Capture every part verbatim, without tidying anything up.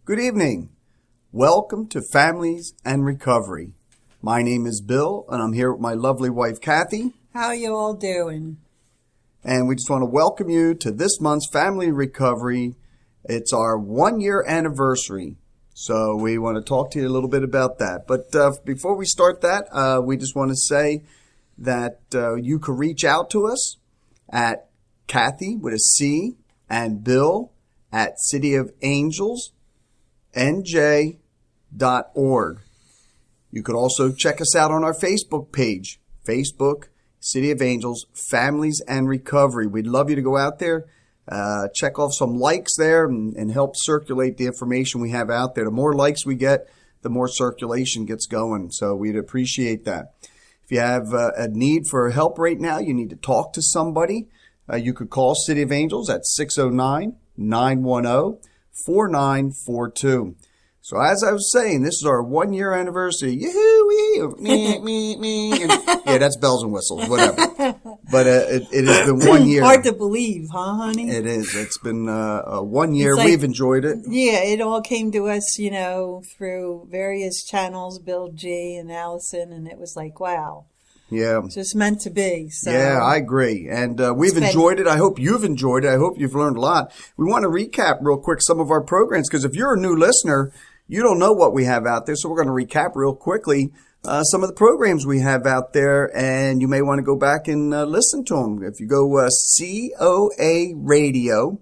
Good evening. Welcome to Families and Recovery. My name is Bill, and I'm here with my lovely wife, Kathy. How you all doing? And we just want to welcome you to this month's Family Recovery. It's our one-year anniversary, so we want to talk to you a little bit about that. But uh, before we start that, uh, we just want to say that uh, you can reach out to us at Kathy with a C and Bill at City of Angels N J dot org. You could also check us out on our Facebook page, Facebook, City of Angels, Families and Recovery. We'd love you to go out there, uh, check off some likes there and, and help circulate the information we have out there. The more likes we get, the more circulation gets going. So we'd appreciate that. If you have uh, a need for help right now, you need to talk to somebody, uh, you could call City of Angels at six oh nine, nine one oh, four nine four two. So as I was saying, this is our one-year anniversary. Yoo-hoo, me, me, me. And, yeah, that's bells and whistles, whatever. But uh, it, it has been one year. Hard to believe, huh, honey? It is. It's been uh, uh, one year. Like, we've enjoyed it. Yeah, it all came to us, you know, through various channels, Bill G. and Allison, and it was like, wow. Yeah. It's just meant to be. So. Yeah, I agree. And uh, we've enjoyed it. I hope you've enjoyed it. I hope you've learned a lot. We want to recap real quick some of our programs, because if you're a new listener, you don't know what we have out there. So we're going to recap real quickly uh, some of the programs we have out there, and you may want to go back and uh, listen to them. If you go uh, C O A radio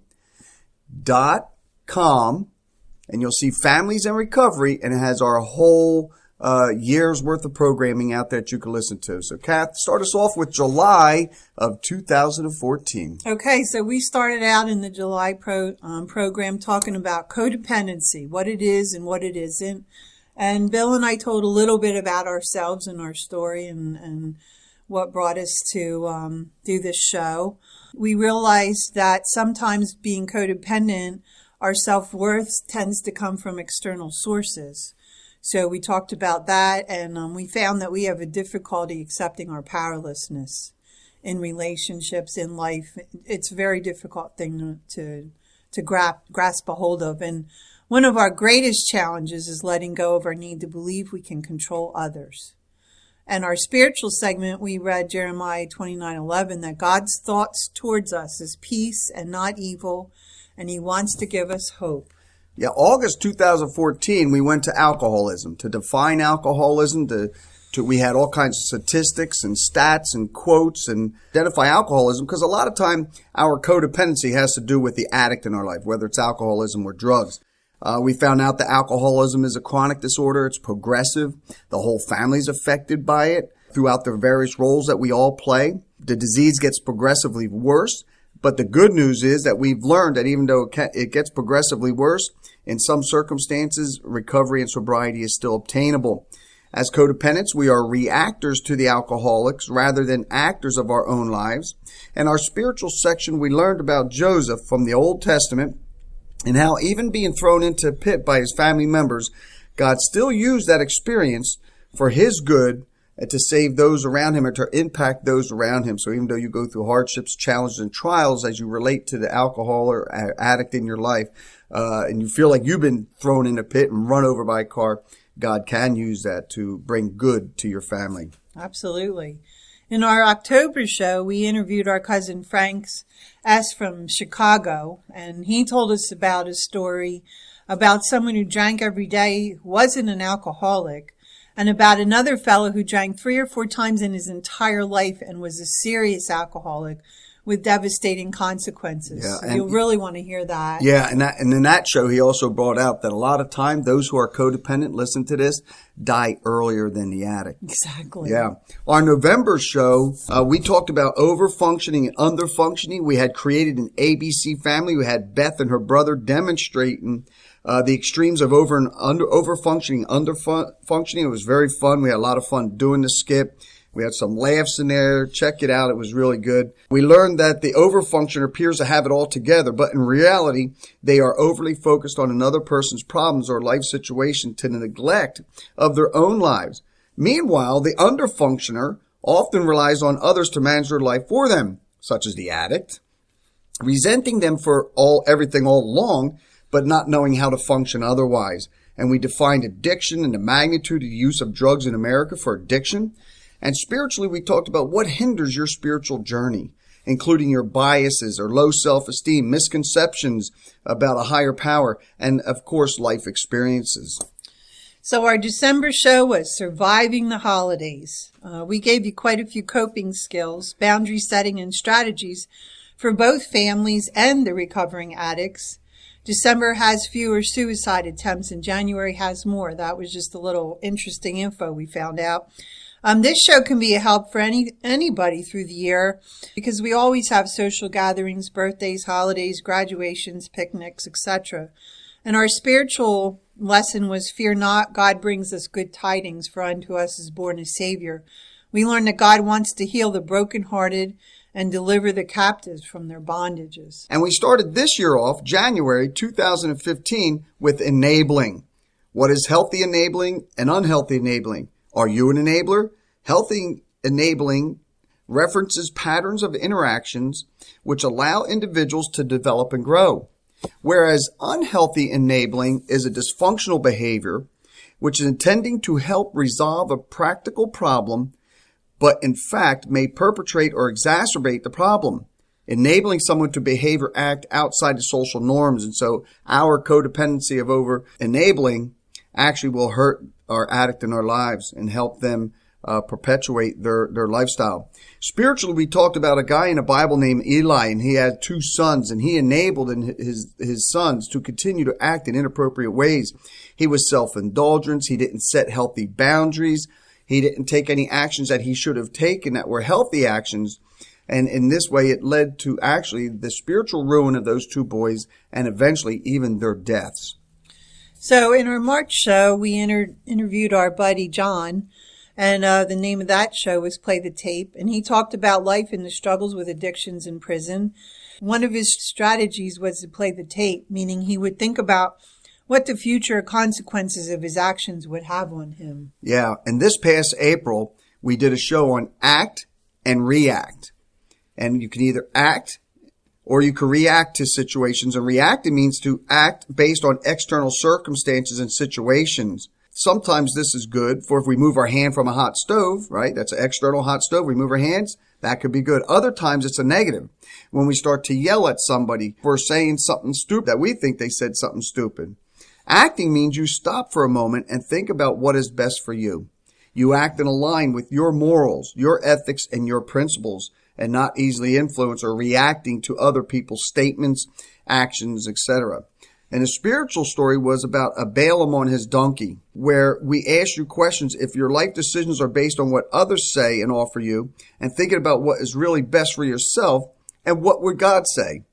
dot com, and you'll see Families and Recovery, and it has our whole Uh, years worth of programming out there that you can listen to. So, Kath, start us off with July of two thousand fourteen. Okay, so we started out in the July pro, um, program talking about codependency, what it is and what it isn't. And Bill and I told a little bit about ourselves and our story and, and what brought us to um, do this show. We realized that sometimes being codependent, our self-worth tends to come from external sources. So we talked about that, and um, we found that we have a difficulty accepting our powerlessness in relationships, in life. It's a very difficult thing to to, to grasp, grasp a hold of. And one of our greatest challenges is letting go of our need to believe we can control others. And our spiritual segment, we read Jeremiah twenty-nine eleven, that God's thoughts towards us is peace and not evil, and he wants to give us hope. Yeah, August two thousand fourteen, we went to alcoholism. To define alcoholism, to, to we had all kinds of statistics and stats and quotes and identify alcoholism, because a lot of time our codependency has to do with the addict in our life, whether it's alcoholism or drugs. Uh, we found out that alcoholism is a chronic disorder. It's progressive. The whole family's affected by it throughout the various roles that we all play. The disease gets progressively worse. But the good news is that we've learned that even though it gets progressively worse, in some circumstances, recovery and sobriety is still obtainable. As codependents, we are reactors to the alcoholics rather than actors of our own lives. In our spiritual section, we learned about Joseph from the Old Testament and how even being thrown into a pit by his family members, God still used that experience for his good and to save those around him or to impact those around him. So even though you go through hardships, challenges, and trials as you relate to the alcohol or addict in your life, uh, and you feel like you've been thrown in a pit and run over by a car, God can use that to bring good to your family. Absolutely. In our October show, we interviewed our cousin Frank S. from Chicago, and he told us about a story about someone who drank every day, wasn't an alcoholic, and about another fellow who drank three or four times in his entire life and was a serious alcoholic with devastating consequences. Yeah, and you'll really want to hear that. Yeah, and that, and in that show, he also brought out that a lot of time, those who are codependent, listen to this, die earlier than the addict. Exactly. Yeah. Our November show, uh, we talked about over-functioning and under-functioning. We had created an A B C family. We had Beth and her brother demonstrating Uh, the extremes of over and under, over functioning, under fun, functioning. It was very fun. We had a lot of fun doing the skit. We had some laughs in there. Check it out. It was really good. We learned that the overfunctioner appears to have it all together, but in reality, they are overly focused on another person's problems or life situation to the neglect of their own lives. Meanwhile, the underfunctioner often relies on others to manage their life for them, such as the addict, resenting them for all everything all along, but not knowing how to function otherwise. And we defined addiction and the magnitude of the use of drugs in America for addiction. And spiritually, we talked about what hinders your spiritual journey, including your biases or low self-esteem, misconceptions about a higher power, and of course, life experiences. So our December show was Surviving the Holidays. Uh, we gave you quite a few coping skills, boundary setting, and strategies for both families and the recovering addicts. December has fewer suicide attempts and January has more. That was just a little interesting info we found out. Um, this show can be a help for any anybody through the year because we always have social gatherings, birthdays, holidays, graduations, picnics, et cetera. And our spiritual lesson was, fear not, God brings us good tidings, for unto us is born a Savior. We learned that God wants to heal the brokenhearted and deliver the captives from their bondages. And we started this year off, January two thousand fifteen, with enabling. What is healthy enabling and unhealthy enabling? Are you an enabler? Healthy enabling references patterns of interactions which allow individuals to develop and grow. Whereas unhealthy enabling is a dysfunctional behavior which is intending to help resolve a practical problem, but in fact may perpetrate or exacerbate the problem, enabling someone to behave or act outside the social norms. And so our codependency of over enabling actually will hurt our addict in our lives and help them uh, perpetuate their, their lifestyle. Spiritually, we talked about a guy in the Bible named Eli, and he had two sons, and he enabled his, his sons to continue to act in inappropriate ways. He was self-indulgent. He didn't set healthy boundaries. He didn't take any actions that he should have taken that were healthy actions. And in this way, it led to actually the spiritual ruin of those two boys and eventually even their deaths. So in our March show, we inter- interviewed our buddy John, and uh, the name of that show was Play the Tape. And he talked about life and the struggles with addictions in prison. One of his strategies was to play the tape, meaning he would think about what the future consequences of his actions would have on him. Yeah, and this past April, we did a show on act and react. And you can either act or you can react to situations. And reacting means to act based on external circumstances and situations. Sometimes this is good, for if we move our hand from a hot stove, right? That's an external hot stove. We move our hands. That could be good. Other times it's a negative. When we start to yell at somebody for saying something stupid, that we think they said something stupid. Acting means you stop for a moment and think about what is best for you. You act in line with your morals, your ethics, and your principles, and not easily influenced or reacting to other people's statements, actions, et cetera. And the spiritual story was about a Balaam on his donkey, where we ask you questions if your life decisions are based on what others say and offer you, and thinking about what is really best for yourself, and what would God say.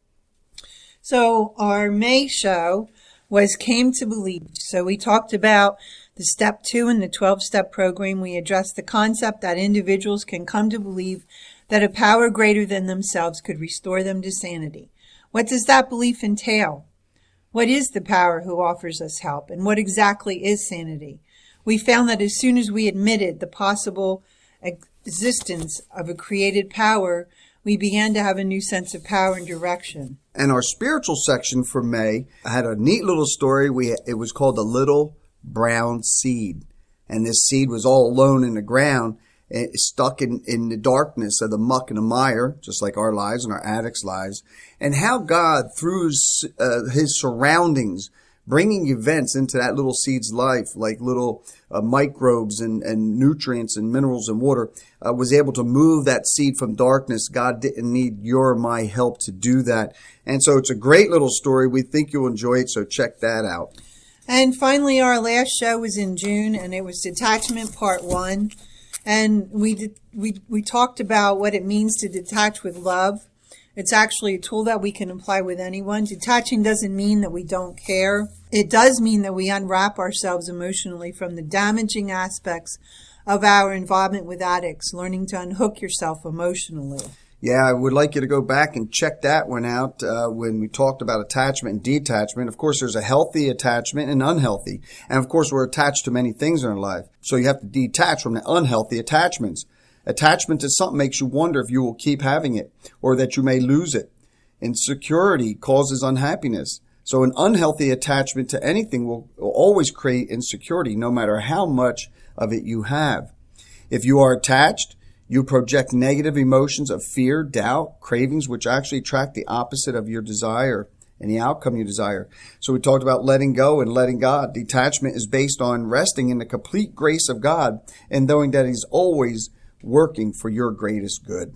So our May show was Came to Believe. So we talked about the step two in the twelve-step program. We addressed the concept that individuals can come to believe that a power greater than themselves could restore them to sanity. What does that belief entail? What is the power who offers us help? And what exactly is sanity? We found that as soon as we admitted the possible existence of a created power, we began to have a new sense of power and direction. And our spiritual section for May had a neat little story. We It was called The Little Brown Seed. And this seed was all alone in the ground, stuck in, in the darkness of the muck and the mire, just like our lives and our addicts' lives, and how God, through his, uh, his surroundings, bringing events into that little seed's life, like little uh, microbes and, and nutrients and minerals and water, uh, was able to move that seed from darkness. God didn't need your or my help to do that. And so it's a great little story. We think you'll enjoy it, so check that out. And finally, our last show was in June, and it was Detachment Part one. And we did, we we talked about what it means to detach with love. It's actually a tool that we can apply with anyone. Detaching doesn't mean that we don't care. It does mean that we unwrap ourselves emotionally from the damaging aspects of our involvement with addicts, learning to unhook yourself emotionally. Yeah, I would like you to go back and check that one out uh, when we talked about attachment and detachment. Of course, there's a healthy attachment and unhealthy. And of course, we're attached to many things in our life. So you have to detach from the unhealthy attachments. Attachment to something makes you wonder if you will keep having it or that you may lose it. Insecurity causes unhappiness. So an unhealthy attachment to anything will, will always create insecurity, no matter how much of it you have. If you are attached, you project negative emotions of fear, doubt, cravings, which actually attract the opposite of your desire and the outcome you desire. So we talked about letting go and letting God. Detachment is based on resting in the complete grace of God and knowing that He's always working for your greatest good.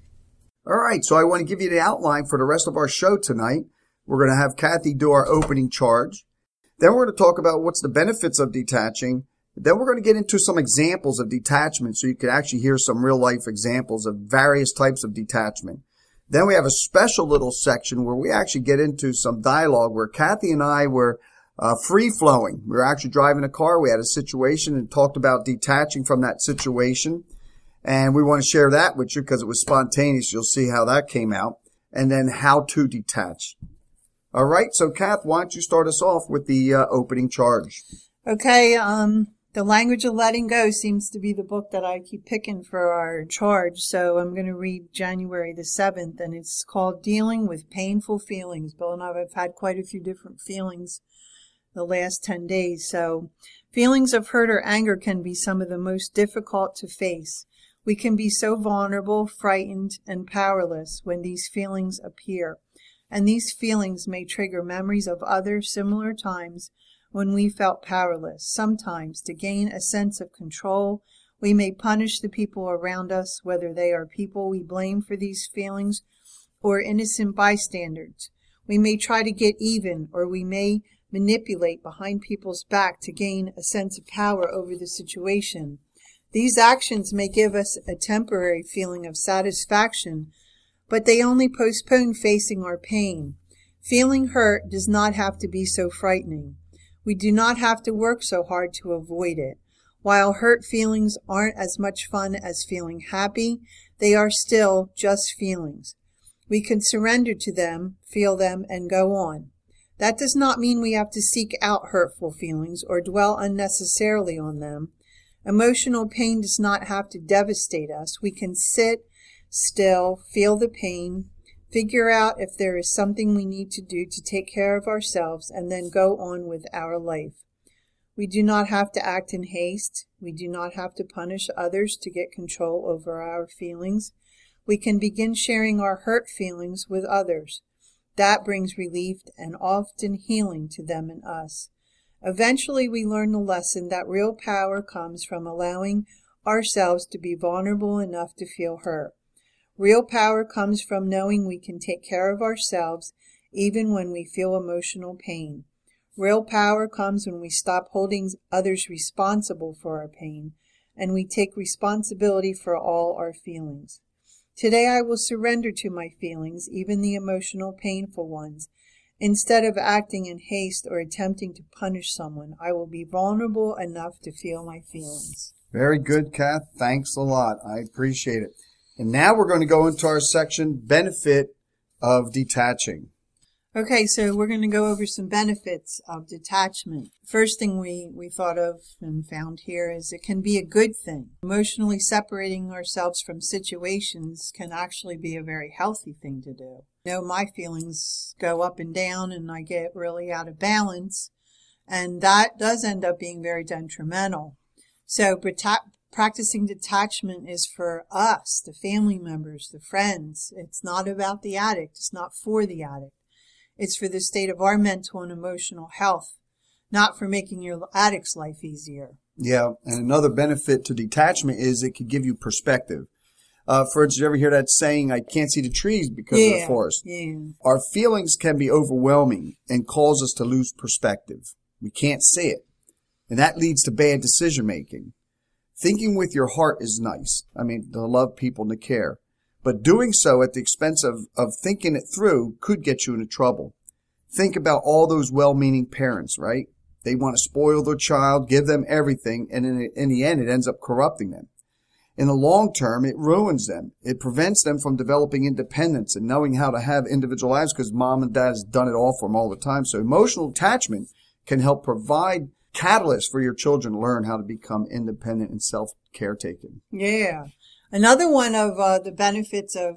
All right, so I want to give you the outline for the rest of our show tonight. We're going to have Kathy do our opening charge. Then we're going to talk about what's the benefits of detaching. Then we're going to get into some examples of detachment so you can actually hear some real life examples of various types of detachment. Then we have a special little section where we actually get into some dialogue where Kathy and I were uh, free-flowing. We were actually driving a car. We had a situation and talked about detaching from that situation. And we want to share that with you because it was spontaneous. You'll see how that came out. And then how to detach. All right. So, Kath, why don't you start us off with the uh, opening charge? Okay. Um, The Language of Letting Go seems to be the book that I keep picking for our charge. So I'm going to read January the seventh, and it's called Dealing with Painful Feelings. Bill and I have had quite a few different feelings the last ten days. So feelings of hurt or anger can be some of the most difficult to face. We can be so vulnerable, frightened, and powerless when these feelings appear. And these feelings may trigger memories of other similar times when we felt powerless. Sometimes, to gain a sense of control, we may punish the people around us, whether they are people we blame for these feelings or innocent bystanders. We may try to get even, or we may manipulate behind people's back to gain a sense of power over the situation. These actions may give us a temporary feeling of satisfaction, but they only postpone facing our pain. Feeling hurt does not have to be so frightening. We do not have to work so hard to avoid it. While hurt feelings aren't as much fun as feeling happy, they are still just feelings. We can surrender to them, feel them, and go on. That does not mean we have to seek out hurtful feelings or dwell unnecessarily on them. Emotional pain does not have to devastate us. We can sit still, feel the pain, figure out if there is something we need to do to take care of ourselves, and then go on with our life. We do not have to act in haste. We do not have to punish others to get control over our feelings. We can begin sharing our hurt feelings with others. That brings relief and often healing to them and us. Eventually, we learn the lesson that real power comes from allowing ourselves to be vulnerable enough to feel hurt. Real power comes from knowing we can take care of ourselves even when we feel emotional pain. Real power comes when we stop holding others responsible for our pain and we take responsibility for all our feelings. Today I will surrender to my feelings, even the emotional, painful ones. Instead of acting in haste or attempting to punish someone, I will be vulnerable enough to feel my feelings. Very good, Kath. Thanks a lot. I appreciate it. And now we're going to go into our section, Benefit of Detaching. Okay, so we're going to go over some benefits of detachment. First thing we, we thought of and found here is it can be a good thing. Emotionally separating ourselves from situations can actually be a very healthy thing to do. You know, my feelings go up and down and I get really out of balance, and that does end up being very detrimental. So practicing detachment is for us, the family members, the friends. It's not about the addict. It's not for the addict. It's for the state of our mental and emotional health, not for making your addict's life easier. Yeah, and another benefit to detachment is it could give you perspective. Uh, for instance, you ever hear that saying, I can't see the trees because yeah, of the forest? Yeah. Our feelings can be overwhelming and cause us to lose perspective. We can't see it. And that leads to bad decision making. Thinking with your heart is nice. I mean, to love people and to care. But doing so at the expense of, of thinking it through could get you into trouble. Think about all those well-meaning parents, right? They want to spoil their child, give them everything, and in, in the end, it ends up corrupting them. In the long term, it ruins them. It prevents them from developing independence and knowing how to have individual lives because mom and dad has done it all for them all the time. So emotional attachment can help provide catalysts for your children to learn how to become independent and self-caretaking. Yeah. Another one of uh, the benefits of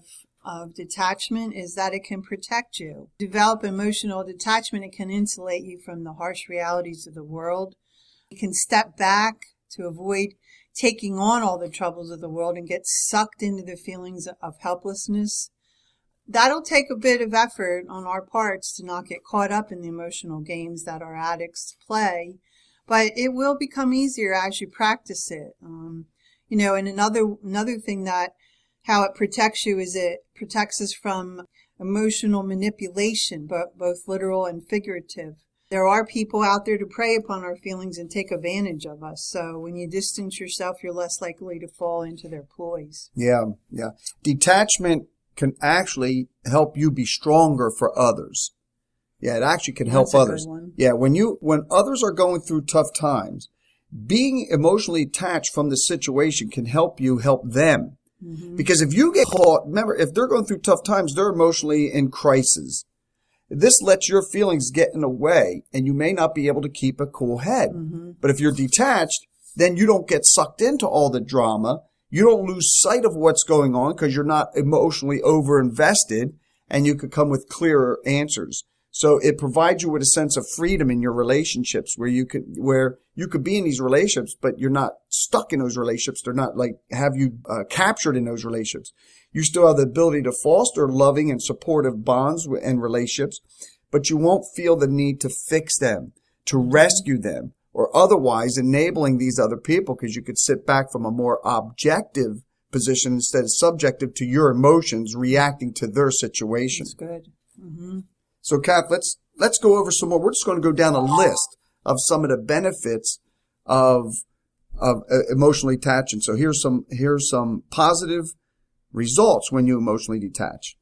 of detachment is that it can protect you. Develop emotional detachment, it can insulate you from the harsh realities of the world. You can step back to avoid taking on all the troubles of the world and get sucked into the feelings of helplessness. That'll take a bit of effort on our parts to not get caught up in the emotional games that our addicts play, but it will become easier as you practice it. Um, you know, and another another thing that how it protects you is it protects us from emotional manipulation, but both literal and figurative. There are people out there to prey upon our feelings and take advantage of us. So when you distance yourself, you're less likely to fall into their ploys. Yeah, yeah. Detachment can actually help you be stronger for others. Yeah, it actually can help That's a others. good one. Yeah, when you when others are going through tough times, being emotionally detached from the situation can help you help them. Mm-hmm. Because if you get caught, remember, if they're going through tough times, they're emotionally in crisis. This lets your feelings get in the way, and you may not be able to keep a cool head. Mm-hmm. But if you're detached, then you don't get sucked into all the drama. You don't lose sight of what's going on because you're not emotionally over-invested, and you could come with clearer answers. So it provides you with a sense of freedom in your relationships where you could, where you could be in these relationships, but you're not stuck in those relationships. They're not like have you uh, captured in those relationships. You still have the ability to foster loving and supportive bonds and relationships, but you won't feel the need to fix them, to rescue them, or otherwise enabling these other people because you could sit back from a more objective position instead of subjective to your emotions reacting to their situation. That's good. Mm-hmm. So, Kath, let's let's go over some more. We're just going to go down a list of some of the benefits of of uh, emotionally detaching. So here's some here's some positive results when you emotionally detach.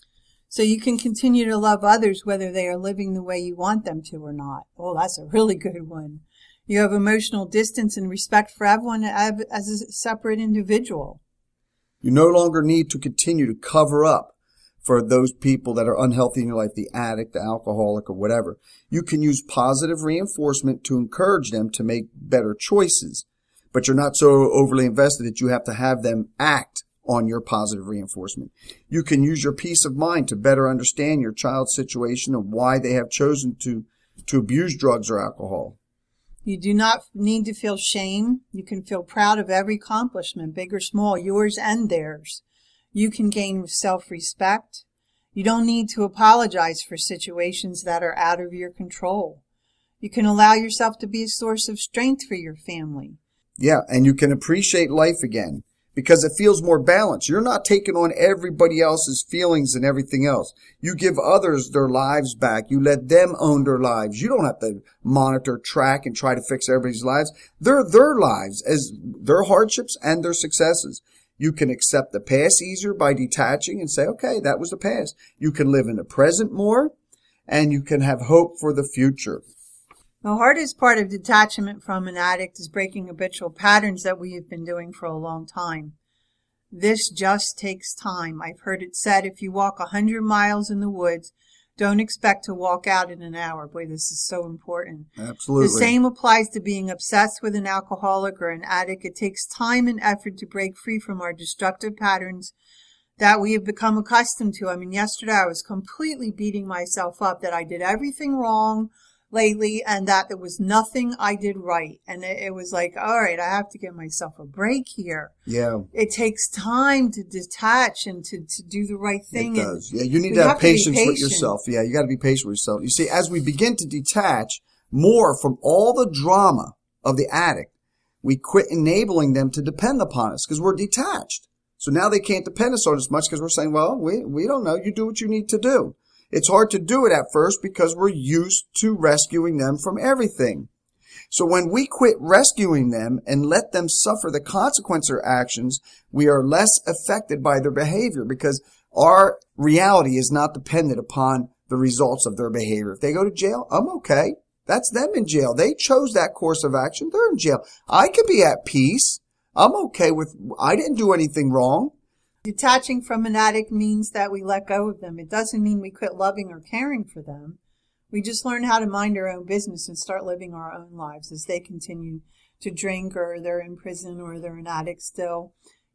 So you can continue to love others whether they are living the way you want them to or not. Oh, that's a really good one. You have emotional distance and respect for everyone as a separate individual. You no longer need to continue to cover up for those people that are unhealthy in your life, the addict, the alcoholic, or whatever. You can use positive reinforcement to encourage them to make better choices, but you're not so overly invested that you have to have them act on your positive reinforcement. You can use your peace of mind to better understand your child's situation and why they have chosen to, to abuse drugs or alcohol. You do not need to feel shame. You can feel proud of every accomplishment, big or small, yours and theirs. You can gain self-respect. You don't need to apologize for situations that are out of your control. You can allow yourself to be a source of strength for your family. Yeah, and you can appreciate life again because it feels more balanced. You're not taking on everybody else's feelings and everything else. You give others their lives back. You let them own their lives. You don't have to monitor, track, and try to fix everybody's lives. They're their lives as their hardships and their successes. You can accept the past easier by detaching and say, okay, that was the past. You can live in the present more, and you can have hope for the future. The hardest part of detachment from an addict is breaking habitual patterns that we have been doing for a long time. This just takes time. I've heard it said, if you walk a hundred miles in the woods, don't expect to walk out in an hour. Boy, this is so important. Absolutely. The same applies to being obsessed with an alcoholic or an addict. It takes time and effort to break free from our destructive patterns that we have become accustomed to. I mean, yesterday I was completely beating myself up that I did everything wrong lately and that there was nothing I did right. And it, it was like, all right, I have to give myself a break here. Yeah. It takes time to detach and to, to do the right thing. It does. Yeah, you need to have, have patience patient. with yourself. Yeah, you got to be patient with yourself. You see, as we begin to detach more from all the drama of the addict, we quit enabling them to depend upon us because we're detached. So now they can't depend us on as much because we're saying, well, we, we don't know. You do what you need to do. It's hard to do it at first because we're used to rescuing them from everything. So when we quit rescuing them and let them suffer the consequence of their actions, we are less affected by their behavior because our reality is not dependent upon the results of their behavior. If they go to jail, I'm okay. That's them in jail. They chose that course of action. They're in jail. I can be at peace. I'm okay with, I didn't do anything wrong. Detaching from an addict means that we let go of them. It doesn't mean we quit loving or caring for them. We just learn how to mind our own business and start living our own lives as they continue to drink or they're in prison or they're an addict still.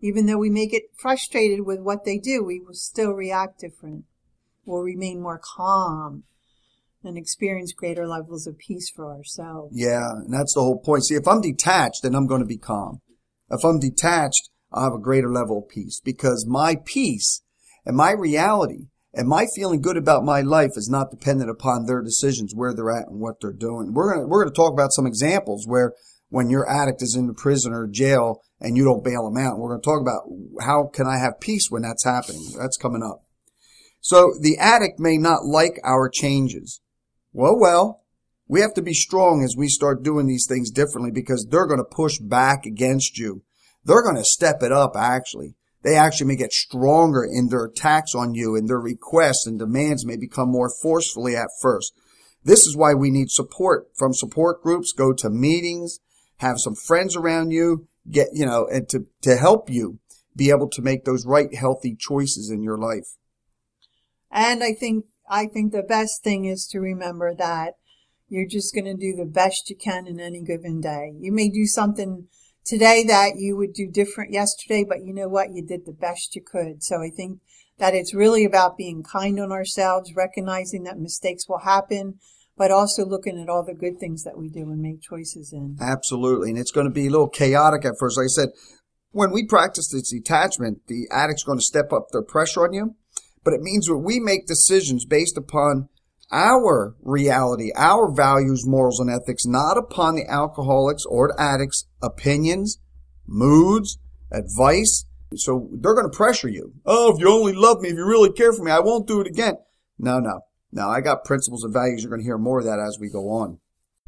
Even though we may get frustrated with what they do, we will still react different. We'll remain more calm and experience greater levels of peace for ourselves. Yeah, and that's the whole point. See, if I'm detached, then I'm going to be calm. If I'm detached, I'll have a greater level of peace, because my peace and my reality and my feeling good about my life is not dependent upon their decisions, where they're at and what they're doing. We're going to, we're going to talk about some examples where when your addict is in the prison or jail and you don't bail them out. We're going to talk about how can I have peace when that's happening. That's coming up. So the addict may not like our changes. Well, well, we have to be strong as we start doing these things differently, because they're going to push back against you. They're going to step it up, actually. They actually may get stronger in their attacks on you, and their requests and demands may become more forcefully at first. This is why we need support from support groups. Go to meetings, have some friends around you, get, you know, and to, to help you be able to make those right, healthy choices in your life. And I think, I think the best thing is to remember that you're just going to do the best you can in any given day. You may do something today that you would do different yesterday, but you know what? You did the best you could. So I think that it's really about being kind on ourselves, recognizing that mistakes will happen, but also looking at all the good things that we do and make choices in. Absolutely. And it's going to be a little chaotic at first. Like I said, when we practice this detachment, the addict's going to step up their pressure on you. But it means that we make decisions based upon our reality, our values, morals, and ethics, not upon the alcoholics or the addicts' opinions, moods, advice. So they're going to pressure you. Oh, if you only love me, if you really care for me, I won't do it again. No, no. No, I got principles and values. You're going to hear more of that as we go on.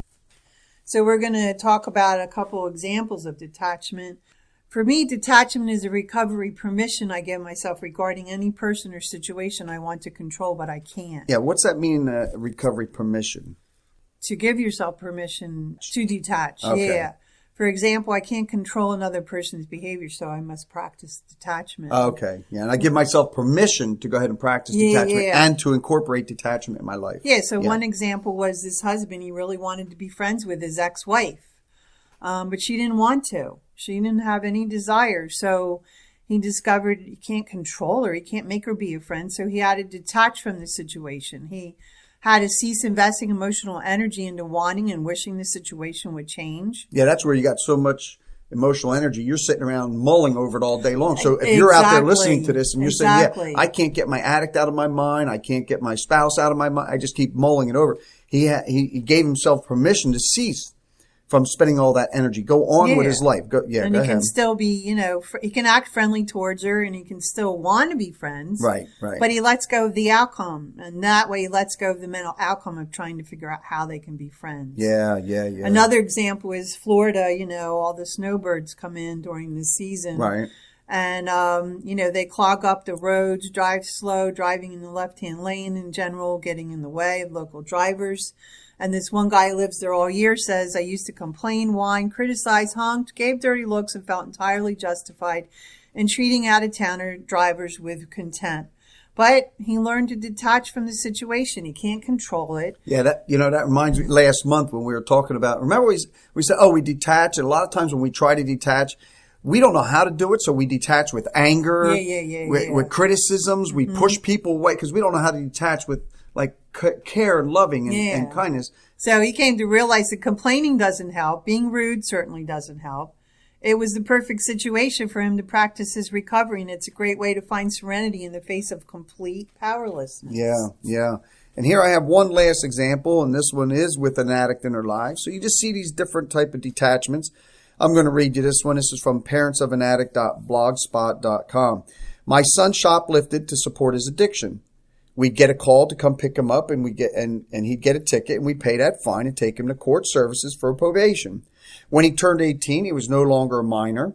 So we're going to talk about a couple examples of detachment. For me, detachment is a recovery permission I give myself regarding any person or situation I want to control, but I can't. Yeah, what's that mean, uh, recovery permission? To give yourself permission to detach. Okay. Yeah. For example, I can't control another person's behavior, so I must practice detachment. Okay. Yeah, and I give myself permission to go ahead and practice yeah, detachment yeah. and to incorporate detachment in my life. Yeah, so yeah. one example was this husband, he really wanted to be friends with his ex-wife, um, but she didn't want to. She didn't have any desire, so he discovered he can't control her. He can't make her be a friend, so he had to detach from the situation. He had to cease investing emotional energy into wanting and wishing the situation would change. Yeah, that's where you got so much emotional energy. You're sitting around mulling over it all day long. So if you're out there listening to this and you're exactly. saying, yeah, I can't get my addict out of my mind. I can't get my spouse out of my mind. I just keep mulling it over. He ha- he, he gave himself permission to cease from spending all that energy. Go on yeah. with his life. Go, yeah, and go he ahead. can still be, you know, fr- he can act friendly towards her, and he can still want to be friends. Right, right. But he lets go of the outcome, and that way he lets go of the mental outcome of trying to figure out how they can be friends. Yeah, yeah, yeah. Another example is Florida. You know, all the snowbirds come in during the season. Right. And, um, you know, they clog up the roads, drive slow, driving in the left-hand lane in general, getting in the way of local drivers. And this one guy who lives there all year says, I used to complain, whine, criticize, honked, gave dirty looks, and felt entirely justified in treating out-of-towner drivers with contempt. But he learned to detach from the situation. He can't control it. Yeah, that, you know, that reminds me last month when we were talking about, remember we, we said, oh, we detach. And a lot of times when we try to detach, we don't know how to do it. So we detach with anger, yeah, yeah, yeah, with, yeah. with criticisms. We mm-hmm. push people away because we don't know how to detach with like care and loving and, yeah. and kindness. So he came to realize that complaining doesn't help. Being rude certainly doesn't help. It was the perfect situation for him to practice his recovery, and it's a great way to find serenity in the face of complete powerlessness. Yeah, yeah. And here I have one last example, and this one is with an addict in their life. So you just see these different type of detachments. I'm going to read you this one. This is from parents of an addict dot blogspot dot com. My son shoplifted to support his addiction. We'd get a call to come pick him up, and we get and, and he'd get a ticket, and we'd pay that fine and take him to court services for probation. When he turned eighteen, he was no longer a minor,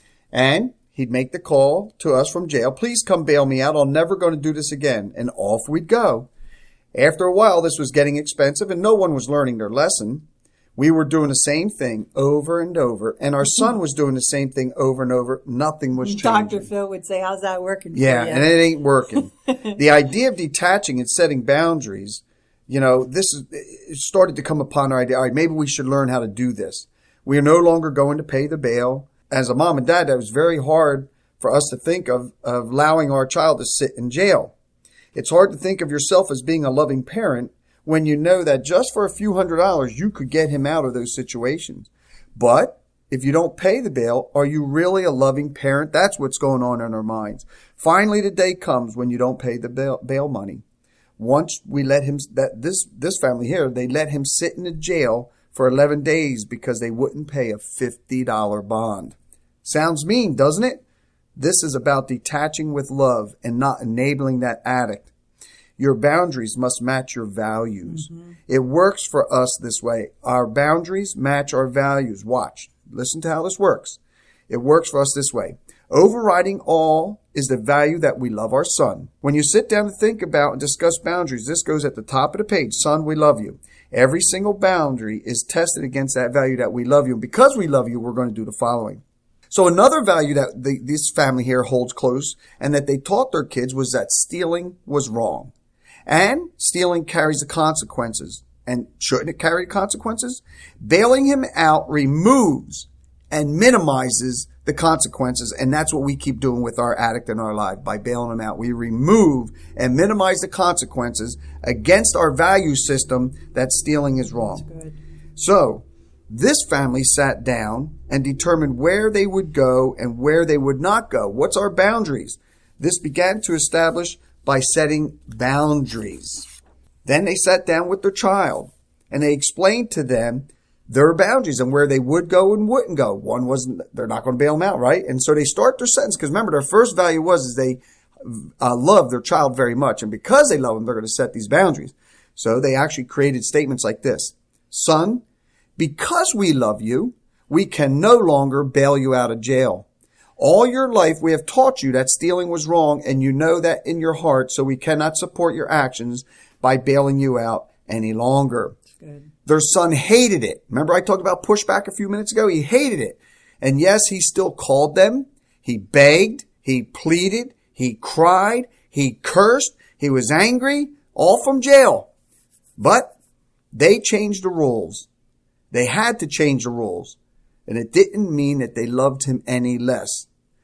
and he'd make the call to us from jail. Please come bail me out. I'm never going to do this again. And off we'd go. After a while, this was getting expensive, and no one was learning their lesson. We were doing the same thing over and over, and our son was doing the same thing over and over. Nothing was changing. Doctor Phil would say, how's that working yeah, for you? And it ain't working. The idea of detaching and setting boundaries, you know, this is, it started to come upon our idea, all right, maybe we should learn how to do this. We are no longer going to pay the bail. As a mom and dad, that was very hard for us to think of, of allowing our child to sit in jail. It's hard to think of yourself as being a loving parent when you know that just for a few hundred dollars, you could get him out of those situations. But if you don't pay the bail, are you really a loving parent? That's what's going on in our minds. Finally, the day comes when you don't pay the bail, bail money. Once we let him, that this, this family here, they let him sit in the jail for eleven days because they wouldn't pay a fifty dollars bond. Sounds mean, doesn't it? This is about detaching with love and not enabling that addict. Your boundaries must match your values. Mm-hmm. It works for us this way. Our boundaries match our values. Watch. Listen to how this works. It works for us this way. Overriding all is the value that we love our son. When you sit down to think about and discuss boundaries, this goes at the top of the page. Son, we love you. Every single boundary is tested against that value that we love you. And because we love you, we're going to do the following. So another value that the, this family here holds close and that they taught their kids was that stealing was wrong. And stealing carries the consequences. And shouldn't it carry the consequences? Bailing him out removes and minimizes the consequences. And that's what we keep doing with our addict in our life. By bailing him out, we remove and minimize the consequences against our value system that stealing is wrong. That's good. So this family sat down and determined where they would go and where they would not go. What's our boundaries? This began to establish by setting boundaries. Then they sat down with their child and they explained to them their boundaries and where they would go and wouldn't go. One was they're not going to bail them out, right? And so they start their sentence because remember their first value was is they uh, love their child very much. And because they love them, they're going to set these boundaries. So they actually created statements like this. Son, because we love you, we can no longer bail you out of jail. All your life we have taught you that stealing was wrong and you know that in your heart, so we cannot support your actions by bailing you out any longer. Good. Their son hated it. Remember I talked about pushback a few minutes ago? He hated it. And yes, he still called them. He begged. He pleaded. He cried. He cursed. He was angry, all from jail. But they changed the rules. They had to change the rules. And it didn't mean that they loved him any less.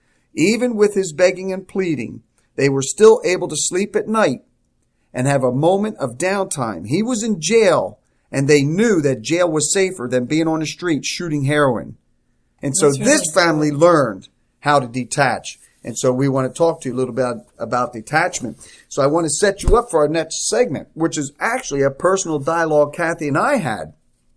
Even with his begging and pleading, they were still able to sleep at night and have a moment of downtime. He was in jail, and they knew that jail was safer than being on the street shooting heroin. And so That's this right. family learned how to detach. And so we want to talk to you a little bit about detachment. So I want to set you up for our next segment, which is actually a personal dialogue Kathy and I had.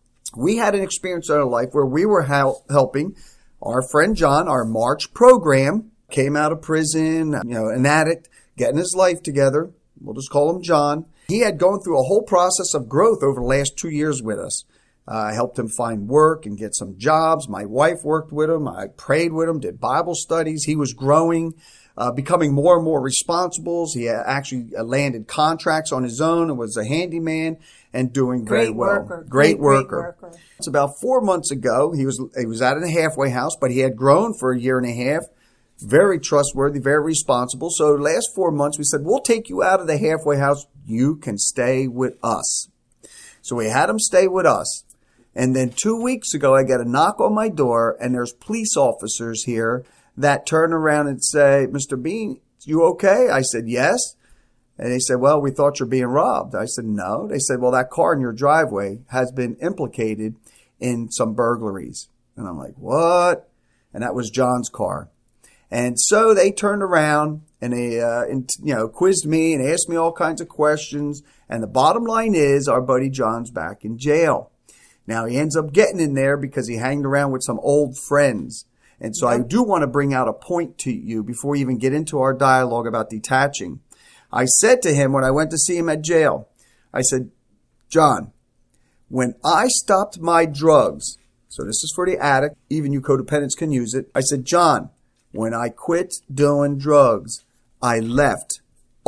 We had an experience in our life where we were hel- helping our friend John, our March program, came out of prison, you know, an addict, getting his life together. We'll just call him John. He had gone through a whole process of growth over the last two years with us. Uh, I helped him find work and get some jobs. My wife worked with him. I prayed with him, did Bible studies. He was growing, uh, becoming more and more responsible. He actually landed contracts on his own and was a handyman and doing very well. Worker. Great, great worker. Great worker. It's about four months ago. He was he was out in a halfway house, but he had grown for a year and a half. Very trustworthy, very responsible. So the last four months, we said, we'll take you out of the halfway house. You can stay with us. So we had him stay with us. And then two weeks ago, I got a knock on my door, and there's police officers here that turn around and say, Mister Bean, you okay? I said, yes. And they said, well, we thought you're being robbed. I said, no. They said, well, that car in your driveway has been implicated in some burglaries. And I'm like, what? And that was John's car. And so they turned around and they, uh, and, you know, quizzed me and asked me all kinds of questions. And the bottom line is our buddy John's back in jail. Now he ends up getting in there because he hanged around with some old friends. And so I do want to bring out a point to you before we even get into our dialogue about detaching. I said to him when I went to see him at jail, I said, John, when I stopped my drugs, so this is for the addict, even you codependents can use it. I said, John, when I quit doing drugs, I left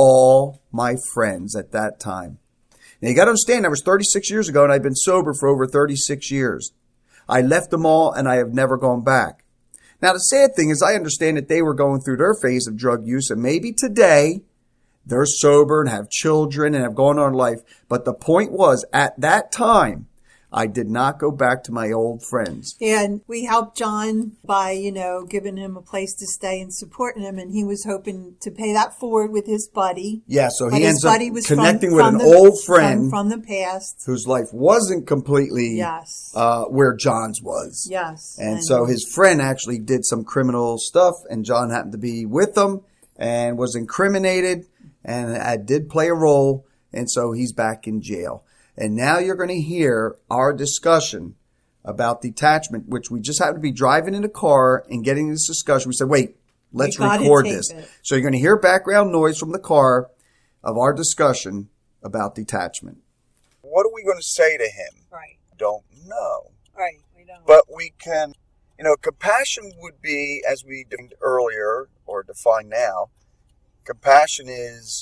all my friends at that time. Now you got to understand, that was thirty-six years ago and I've been sober for over thirty-six years. I left them all and I have never gone back. Now the sad thing is I understand that they were going through their phase of drug use and maybe today they're sober and have children and have gone on life. But the point was, at that time, I did not go back to my old friends. And we helped John by, you know, giving him a place to stay and supporting him. And he was hoping to pay that forward with his buddy. Yeah, so but he ends up was connecting from, with from an the, old friend from, from the past. whose life wasn't completely Yes. uh, where John's was. Yes. And, and so his friend actually did some criminal stuff, and John happened to be with them and was incriminated and uh, did play a role. And so he's back in jail. And now you're going to hear our discussion about detachment, which we just happened to be driving in a car and getting this discussion. We said, wait, let's record this. It. So you're going to hear background noise from the car of our discussion about detachment. What are we going to say to him? Right. Don't know. Right. We don't. But we can, you know, compassion would be, as we defined earlier or define now, compassion is.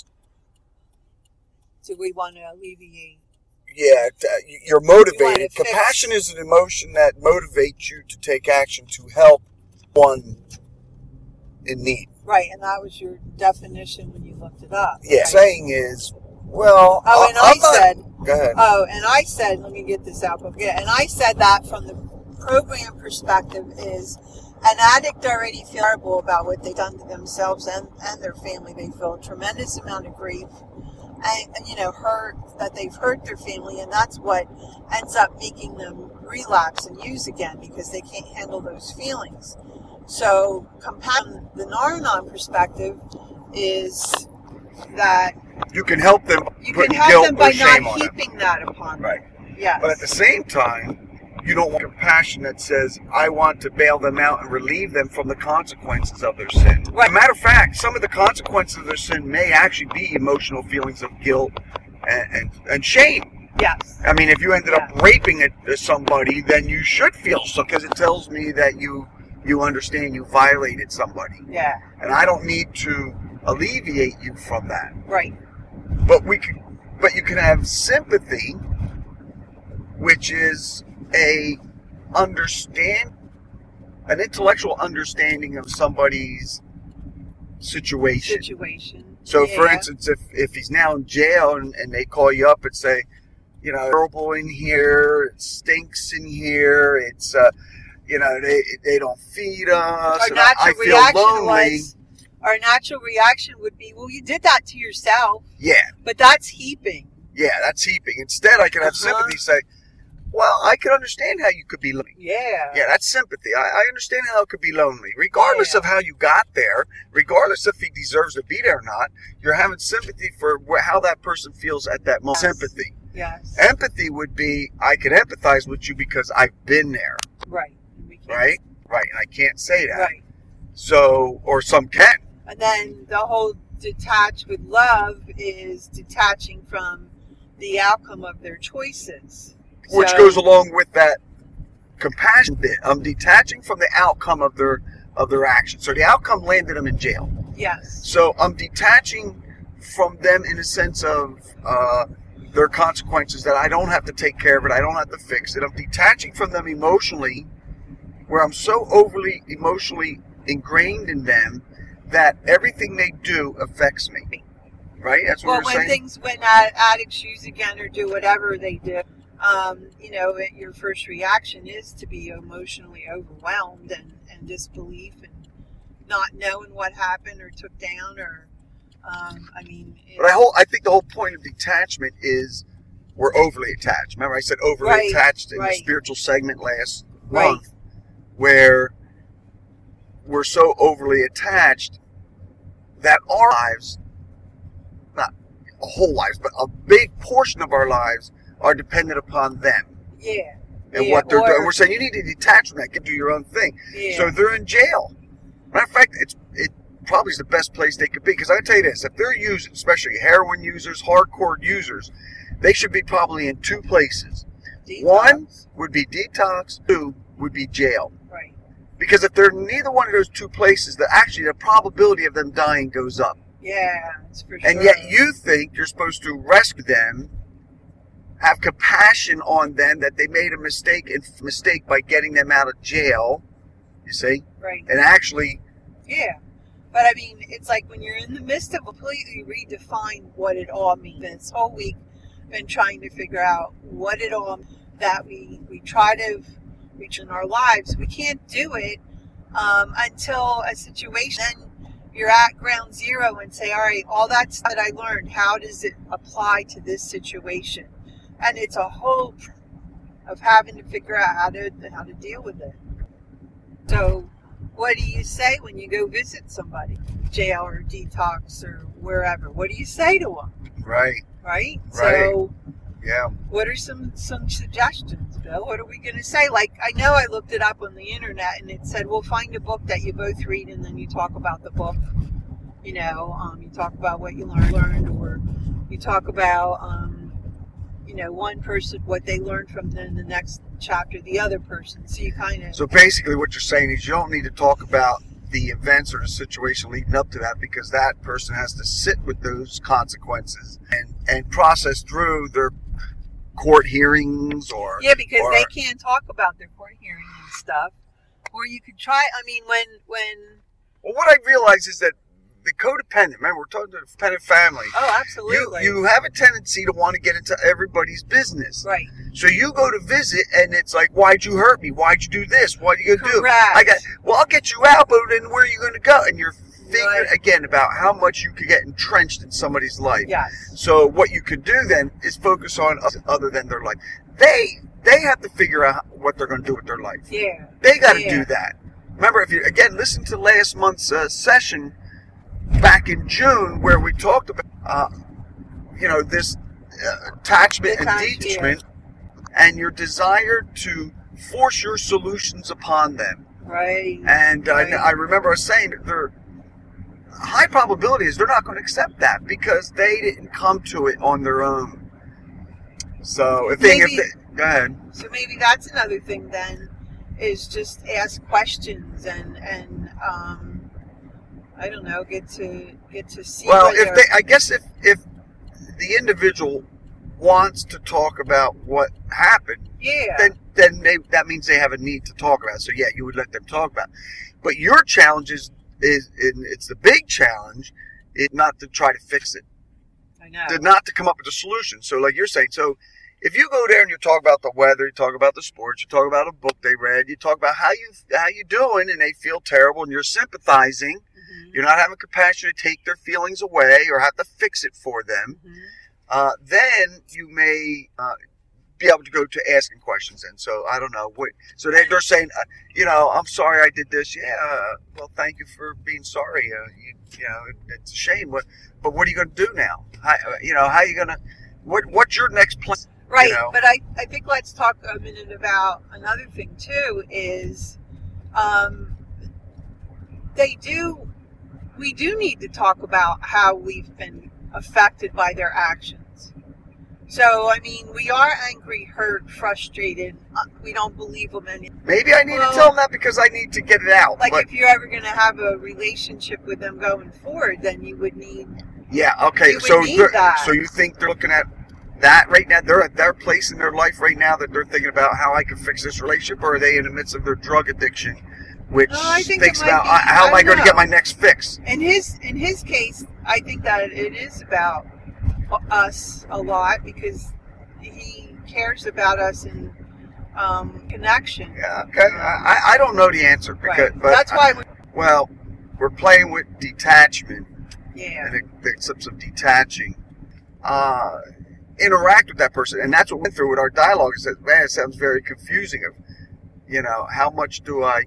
Do we want to alleviate? Yeah, you're motivated. Compassion is an emotion that motivates you to take action to help one in need. Right, and that was your definition when you looked it up. Yeah, right? Saying is, well, oh, and I'm I not, said, go ahead. Oh, and I said, let me get this out. Yeah, and I said that from the program perspective is an addict already feels terrible about what they've done to themselves and, and their family. They feel a tremendous amount of grief. And, you know, hurt, that they've hurt their family, and that's what ends up making them relapse and use again because they can't handle those feelings. So, compassion, the Nar-Anon perspective is that you can help them. You put can help guilt them by or shame not on heaping them. that upon them. Right. Yes. But at the same time, you don't want compassion that says, I want to bail them out and relieve them from the consequences of their sin. Right. As a matter of fact, some of the consequences of their sin may actually be emotional feelings of guilt and, and, and shame. Yes. I mean, if you ended yeah. up raping a, somebody, then you should feel so, because it tells me that you you understand you violated somebody. Yeah. And I don't need to alleviate you from that. Right. But we can, but you can have sympathy, which is a understand an intellectual understanding of somebody's situation. Situation. So, yeah. for instance, if if he's now in jail and, and they call you up and say, you know, horrible in here, it stinks in here, it's uh, you know, they they don't feed us, Our and I, I natural feel reaction lonely. was, our natural reaction would be, well, you did that to yourself. Yeah, but that's heaping. Yeah, that's heaping. Instead, I can have uh-huh. sympathy say, well, I can understand how you could be lonely. Yeah. Yeah, that's sympathy. I, I understand how it could be lonely. Regardless yeah. of how you got there, regardless if he deserves to be there or not, you're having sympathy for wh- how that person feels at that moment. Yes. Sympathy. Yes. Empathy would be, I can empathize with you because I've been there. Right. Right? Right. And I can't say that. Right. So, or some can. And then the whole detach with love is detaching from the outcome of their choices. Which so, goes along with that compassion bit. I'm detaching from the outcome of their of their actions. So the outcome landed them in jail. Yes. So I'm detaching from them in a sense of uh, their consequences, that I don't have to take care of it. I don't have to fix it. I'm detaching from them emotionally, where I'm so overly emotionally ingrained in them that everything they do affects me. Right? That's what well, we're when saying. things, when uh, addicts use again or do whatever they do, um, you know, it, your first reaction is to be emotionally overwhelmed and, and disbelief and not knowing what happened or took down or, um, I mean. It, but I, whole, I think the whole point of detachment is we're overly attached. Remember I said overly right, attached in right. the spiritual segment last right. month, where we're so overly attached that our lives, not a whole lives, but a big portion of our lives are dependent upon them. Yeah. And yeah, what they're or, doing. We're saying you need to detach from that, get do your own thing. Yeah. So they're in jail. Matter of fact, it's it probably is the best place they could be. Because I tell you this, if they're using, especially heroin users, hardcore users, they should be probably in two places. Detox. One would be detox. Two would be jail. Right. Because if they're neither one of those two places, the actually the probability of them dying goes up. Yeah, it's for sure. And yet you think you're supposed to rescue them, have compassion on them that they made a mistake and mistake by getting them out of jail, you see? Right. And actually... Yeah. But I mean, it's like when you're in the midst of completely redefine what it all means. This whole week, been trying to figure out what it all, that we, we try to reach in our lives, we can't do it um, until a situation, then you're at ground zero and say, all right, all that stuff that I learned, how does it apply to this situation? And it's a whole of having to figure out how to how to deal with it. So what do you say when you go visit somebody, jail or detox or wherever? What do you say to them? Right. Right? Right. So Yeah. what are some, some suggestions, Bill? What are we going to say? Like, I know I looked it up on the internet and it said, well, find a book that you both read and then you talk about the book. You know, um, you talk about what you learned, learned or you talk about, um, you know, one person, what they learned from then the next chapter, the other person. So you kind of... So basically what you're saying is you don't need to talk about the events or the situation leading up to that, because that person has to sit with those consequences and, and process through their court hearings or... Yeah, because or, they can't talk about their court hearings and stuff. Or you could try, I mean, when... when Well, what I realize is that the codependent, remember, we're talking to the dependent family. Oh, You, absolutely. you have a tendency to want to get into everybody's business. Right. So you go to visit, and it's like, why'd you hurt me? Why'd you do this? What are you going to do? Correct. I got, well, I'll get you out, but then where are you going to go? And you're figuring, Right. again, about how much you could get entrenched in somebody's life. Yes. So what you could do then is focus on other than their life. They they have to figure out what they're going to do with their life. Yeah. They got to Yeah. do that. Remember, if you, again, listen to last month's uh, session back in June where we talked about, uh, you know, this uh, attachment and Attach- detachment and your desire to force your solutions upon them. Right. And uh, Right. I remember I was saying there, high probability is they're not going to accept that because they didn't come to it on their own. So if they, Maybe- if they go ahead. So maybe that's another thing then, is just ask questions and and um, I don't know, get to get to see. Well, what if they're- they, I guess if if the individual wants to talk about what happened, yeah, then then they, that means they have a need to talk about it. So yeah, you would let them talk about it. But your challenge is is and it's the big challenge, is not to try to fix it, I know. to not to come up with a solution. So like you're saying, so if you go there and you talk about the weather, you talk about the sports, you talk about a book they read, you talk about how you how you doing, and they feel terrible, and you're sympathizing. Mhm. You're not having compassion to take their feelings away or have to fix it for them. Mhm. Uh, then you may uh, be able to go to asking questions. And so I don't know what. So they, they're saying, uh, you know, I'm sorry I did this. Yeah. Uh, well, thank you for being sorry. Uh, you, you know, it, it's a shame. What, but what are you going to do now? How, you know, how are you going to? What What's your next plan? Right, You know? but I, I think let's talk a minute about another thing too, is um, they do, we do need to talk about how we've been affected by their actions. So, I mean, we are angry, hurt, frustrated. Uh, we don't believe them anymore. Maybe I need Well- to tell them that because I need to get it out. Like, but, if you're ever going to have a relationship with them going forward, then you would need, yeah. Okay. you would So need they're- that. so you think they're looking at that right now? They're at their place in their life right now that they're thinking about how I can fix this relationship, or are they in the midst of their drug addiction, which No, I think thinks it might about be- uh, how I am I don't going to know. get my next fix? in his, in his case, I think that it is about us a lot because he cares about us in um, connection. Yeah. Okay. I, I- I don't know the answer because, Right. but That's why, we, well, we're playing with detachment yeah, and the the concepts of detaching. Uh, interact with that person, and that's what we went through with our dialogue. It says, man, it sounds very confusing. Of, you know, how much do I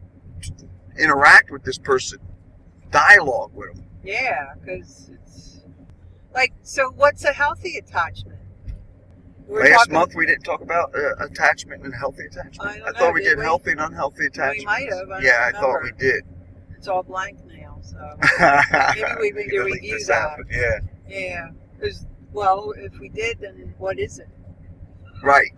interact with this person? Dialogue with them. yeah, because it's like, so what's a healthy attachment? We're Last talking- month we didn't talk about uh, attachment and healthy attachment. I don't I thought know, we did did we? healthy and unhealthy attachment. might have, I don't Yeah, I thought remember. we did. It's all blank now, so Maybe we need to review that. Yeah, yeah. 'Cause, well, if we did, then what is it? right.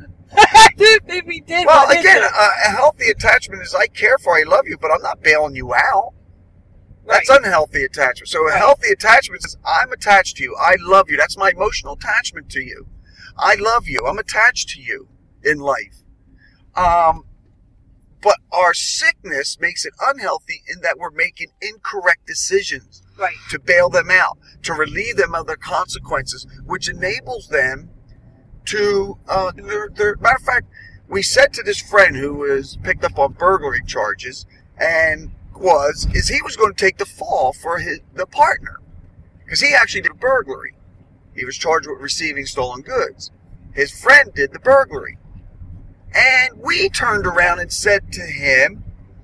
If we did, Well, what is again, it? a, a healthy attachment is I care for, I love you, but I'm not bailing you out. That's Right. unhealthy attachment. So a Right. healthy attachment is I'm attached to you. I love you. That's my emotional attachment to you. I love you. I'm attached to you in life. Um, but our sickness makes it unhealthy in that we're making incorrect decisions Right. to bail them out, to relieve them of their consequences, which enables them to, uh, their, their, matter of fact, we said to this friend who was picked up on burglary charges and was, is he was going to take the fall for his, the partner. Because he actually did a burglary. He was charged with receiving stolen goods. His friend did the burglary. And we turned around and said to him,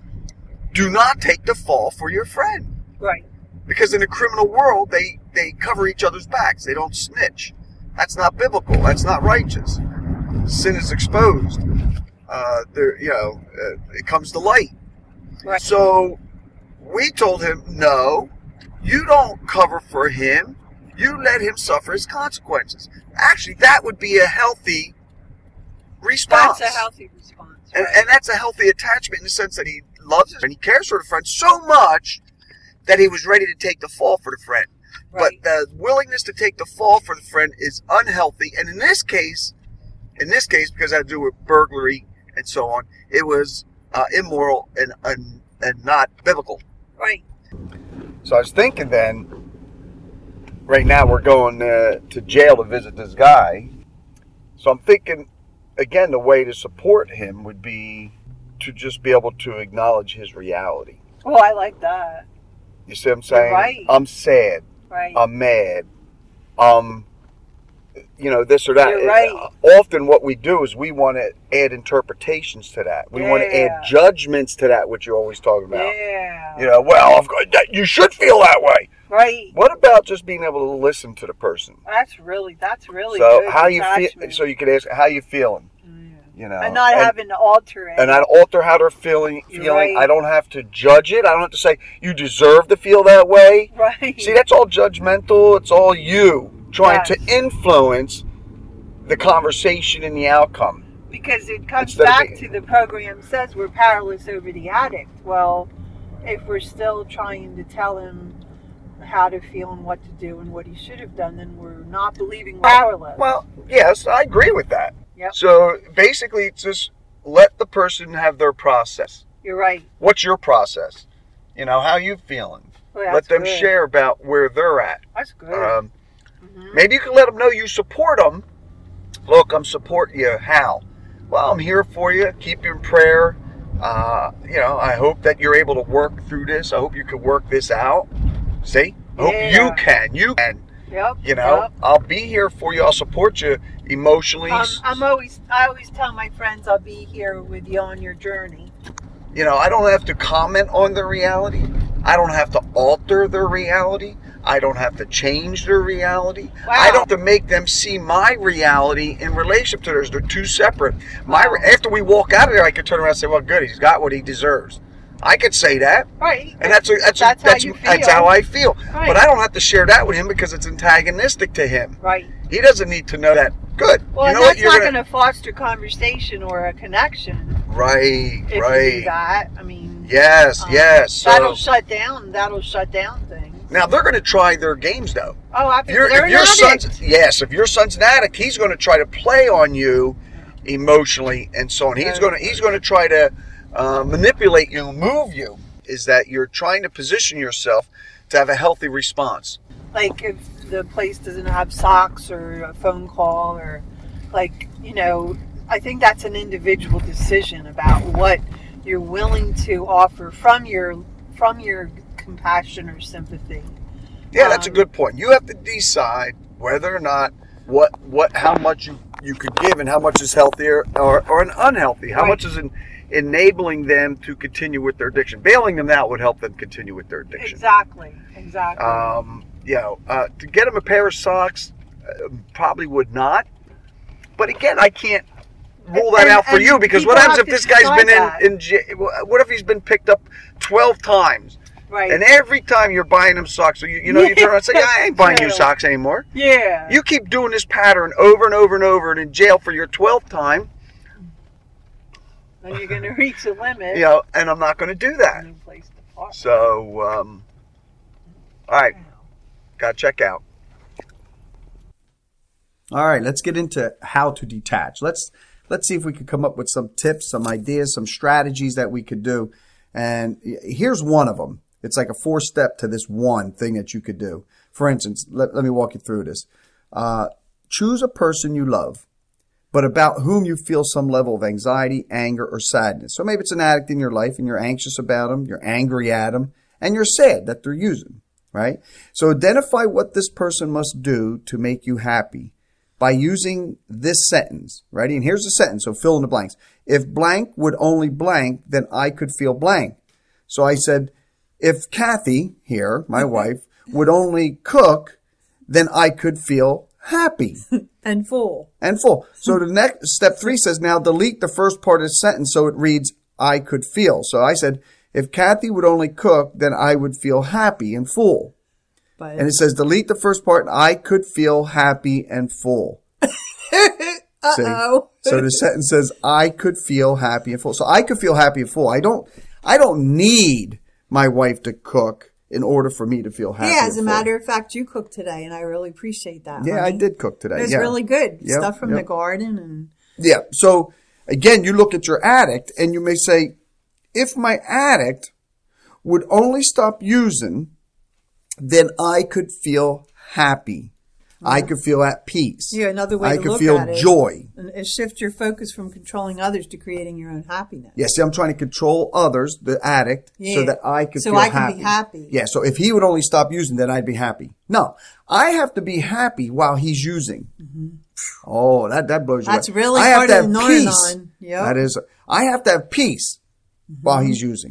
do not take the fall for your friend. Right. Because in the criminal world, they, they cover each other's backs. They don't snitch. That's not biblical. That's not righteous. Sin is exposed. Uh, there, you know, uh, it comes to light. Right. So we told him, no, you don't cover for him. You let him suffer his consequences. Actually, that would be a healthy response. That's a healthy response. And, Right. and that's a healthy attachment in the sense that he loves it and he cares for the friend so much that he was ready to take the fall for the friend. Right. But the willingness to take the fall for the friend is unhealthy. And in this case, in this case, because it had to do with burglary and so on, it was uh, immoral and, and and not biblical. Right. So I was thinking then, right now we're going uh, to jail to visit this guy. So I'm thinking, again, the way to support him would be to just be able to acknowledge his reality. Oh, I like that. You see what I'm saying? You're right. I'm sad. Right. I'm mad. Um, you know, this or that. You're right. Often what we do is we want to add interpretations to that. We want to Yeah. add judgments to that, which you're always talking about. Yeah. You know, well, of course, that- you should feel that way. Right. What about just being able to listen to the person? That's really, that's really so good. how you feel? attachment. So you can ask, how you feeling? Yeah. You know, And not having to alter it. and not alter how they're feeling. You're Feeling. right. I don't have to judge it. I don't have to say you deserve to feel that way. Right. See, that's all judgmental. It's all you trying Yes. to influence the conversation and the outcome. Because it comes Instead of back being- to the program says we're powerless over the addict. Well, if we're still trying to tell him how to feel and what to do and what he should have done, then we're not believing we're powerless. Well, yes, I agree with that. Yep. So basically, it's just let the person have their process. You're right. What's your process? You know, how you feeling? Well, Let that's them good. share about where they're at. That's good. Um, Mhm. Maybe you can let them know you support them. Look, I'm supporting you. How? Well, I'm here for you. Keep you in prayer. Uh, you know, I hope that you're able to work through this. I hope you can work this out. See? I hope Yeah. you can. You can. Yep. You know, Yep. I'll be here for you. I'll support you emotionally. Um, I'm always, I always tell my friends I'll be here with you on your journey. You know, I don't have to comment on their reality. I don't have to alter their reality. I don't have to change their reality. Wow. I don't have to make them see my reality in relationship to theirs. They're two separate. My Wow. After we walk out of there, I could turn around and say, well, good, he's got what he deserves. I could say that. Right. And that's a, that's a, That's how that's, you that's feel. how I feel. Right. But I don't have to share that with him because it's antagonistic to him. Right. He doesn't need to know that. Good. Well, you and know what? that's You're not gonna, going to foster conversation or a connection right, if right. you do that. I mean, Yes, um, yes. So, that'll shut down. That'll shut down things. now they're going to try their games though. Oh, I If, think your they're if your an son's addict. yes, if your son's an addict, he's going to try to play on you emotionally and so on. He's Right. going to he's going to try to uh, manipulate you, move you. Is that you're trying to position yourself to have a healthy response? Like if the place doesn't have socks or a phone call or like, you know, I think that's an individual decision about what you're willing to offer from your from your compassion or sympathy. Yeah, that's a Um, good point. You have to decide whether or not what what how much you, you could give and how much is healthier or, or an unhealthy. How Right. much is in, enabling them to continue with their addiction. Bailing them out would help them continue with their addiction. Exactly. Exactly. Um, you know, uh, to get them a pair of socks uh, probably would not. But again, I can't rule that And- out for and you because what people happens have if this to guy's decide been that. in, in j- what if he's been picked up twelve times? right. And every time you're buying them socks, so you, you know, you turn around and say, yeah, I ain't buying you True. socks anymore. yeah. You keep doing this pattern over and over and over and in jail for your twelfth time, Then you're going to reach a limit. you know, and I'm not going to do that. No place to park. So, um, all right, got to check out. All right, let's get into how to detach. Let's let's see if we could come up with some tips, some ideas, some strategies that we could do. And here's one of them. It's like a four step to this one thing that you could do. For instance, let, let me walk you through this. Uh, choose a person you love but about whom you feel some level of anxiety, anger, or sadness. So maybe it's an addict in your life and you're anxious about them, you're angry at them, and you're sad that they're using, right? So identify what this person must do to make you happy by using this sentence. Ready? And here's the sentence, so fill in the blanks. If blank would only blank, then I could feel blank. So I said, if Kathy here, my wife, would only cook, then I could feel happy. And full. And full. So the next, step three says, now delete the first part of the sentence so it reads, I could feel. So I said, if Kathy would only cook, then I would feel happy and full. But And it says, delete the first part, I could feel happy and full. Uh-oh. See? So the sentence says, I could feel happy and full. So I could feel happy and full. I don't, I don't need my wife to cook in order for me to feel happy. Yeah, as a and full. matter of fact, you cooked today, and I really appreciate that. Yeah, I honey. did cook today. It was yeah. really good. Yep, Stuff from yep. the garden. and Yeah. So again, you look at your addict and you may say, if my addict would only stop using, then I could feel happy. I could feel at peace. Yeah, another way I to could look feel at it joy. is shift your focus from controlling others to creating your own happiness. Yeah, see, I'm trying to control others, the addict, Yeah. so that I could So feel I can happy. be happy. Yeah, so if he would only stop using, then I'd be happy. No, I have to be happy while he's using. Mm-hmm. Oh, that, that blows you That's away. really I have part to of have the peace. Narnon. Yep. That is, I have to have peace Mm-hmm. while he's using.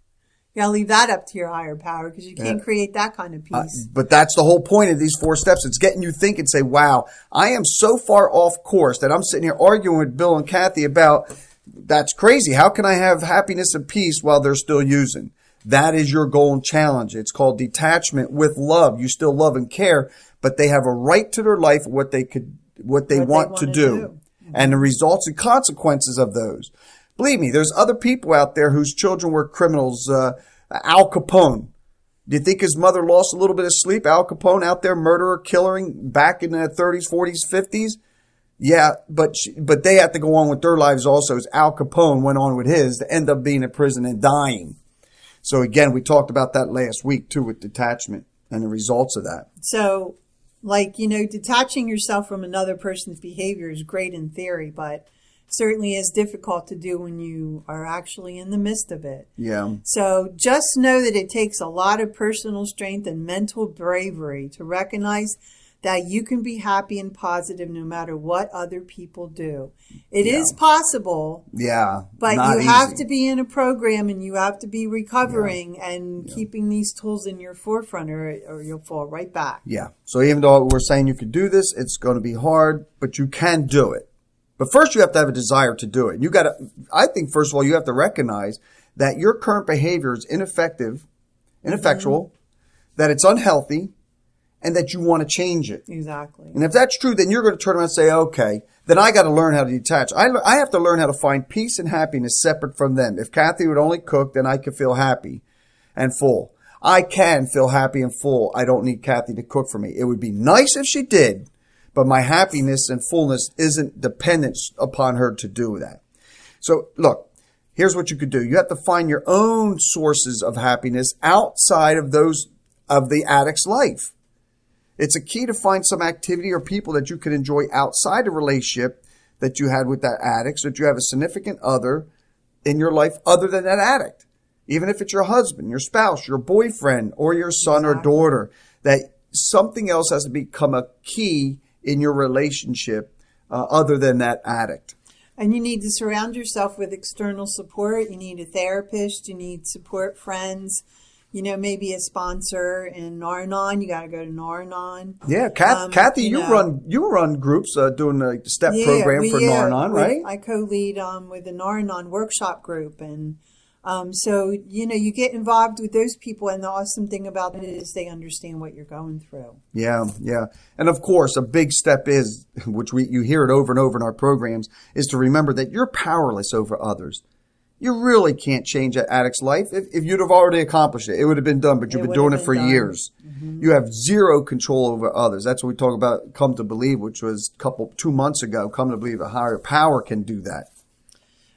You gotta leave that up to your higher power because you can't Yeah. create that kind of Uh, peace. but that's the whole point of these four steps. It's getting you think and say, wow, I am so far off course that I'm sitting here arguing with Bill and Kathy about that's crazy. How can I have happiness and peace while they're still using? That is your goal and challenge. It's called detachment with love. You still love and care, but they have a right to their life, what they could, what they What they want to wanna do, do. and the results and consequences of those. Believe me, there's other people out there whose children were criminals. Uh, Al Capone. Do you think his mother lost a little bit of sleep? Al Capone out there, murderer, killing back in the thirties, forties, fifties? Yeah, but she, but they have to go on with their lives also, as Al Capone went on with his to end up being in prison and dying. So again, we talked about that last week too with detachment and the results of that. So, like, you know, detaching yourself from another person's behavior is great in theory, but certainly is difficult to do when you are actually in the midst of it. Yeah. So just know that it takes a lot of personal strength and mental bravery to recognize that you can be happy and positive no matter what other people do. It Yeah. is possible, Yeah. but not you have easy. to be in a program and you have to be recovering and keeping these tools in your forefront or, or you'll fall right back. Yeah. So even though we're saying you could do this, it's going to be hard, but you can do it. But first you have to have a desire to do it. You got to, I think first of all, you have to recognize that your current behavior is ineffective, ineffectual, mm-hmm. that it's unhealthy, and that you want to change it. Exactly. And if that's true, then you're going to turn around and say, okay, then I got to learn how to detach. I, I have to learn how to find peace and happiness separate from them. If Kathy would only cook, then I could feel happy and full. I can feel happy and full. I don't need Kathy to cook for me. It would be nice if she did, but my happiness and fullness isn't dependent upon her to do that. So look, here's what you could do. You have to find your own sources of happiness outside of those of the addict's life. It's a key to find some activity or people that you can enjoy outside the relationship that you had with that addict, so that you have a significant other in your life other than that addict. Even if it's your husband, your spouse, your boyfriend, or your son Exactly. or daughter, that something else has to become a key in your relationship uh, other than that addict. And you need to surround yourself with external support. You need a therapist. You need support friends. You know, maybe a sponsor in Narnon. You got to go to Narnon. Yeah, Kath, Um, Kathy, you you, know. run you run groups uh, doing a step program we, for uh, Narnon, we- right? I co-lead um, with the Narnon workshop group. And um, so, you know, you get involved with those people. And the awesome thing about it is they understand what you're going through. Yeah, yeah. And of course, a big step is, which we you hear it over and over in our programs, is to remember that you're powerless over others. You really can't change that addict's life. If, if you'd have already accomplished it, it would have been done, but you've It been would doing have it for been done. years. Mm-hmm. You have zero control over others. That's what we talk about, come to believe, which was a couple, two months ago. Come to believe a higher power can do that.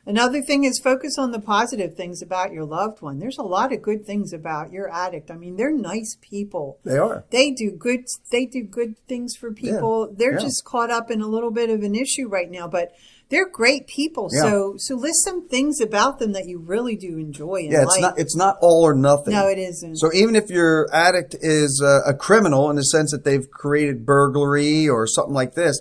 Another thing is focus on the positive things about your loved one. There's a lot of good things about your addict. I mean, they're nice people. They are. They do good. They do good things for people. Yeah. They're Yeah. just caught up in a little bit of an issue right now, but they're great people. Yeah. So, so list some things about them that you really do enjoy and Yeah, it's like. not it's not all or nothing. No, it isn't. So even if your addict is a, a criminal in the sense that they've created burglary or something like this,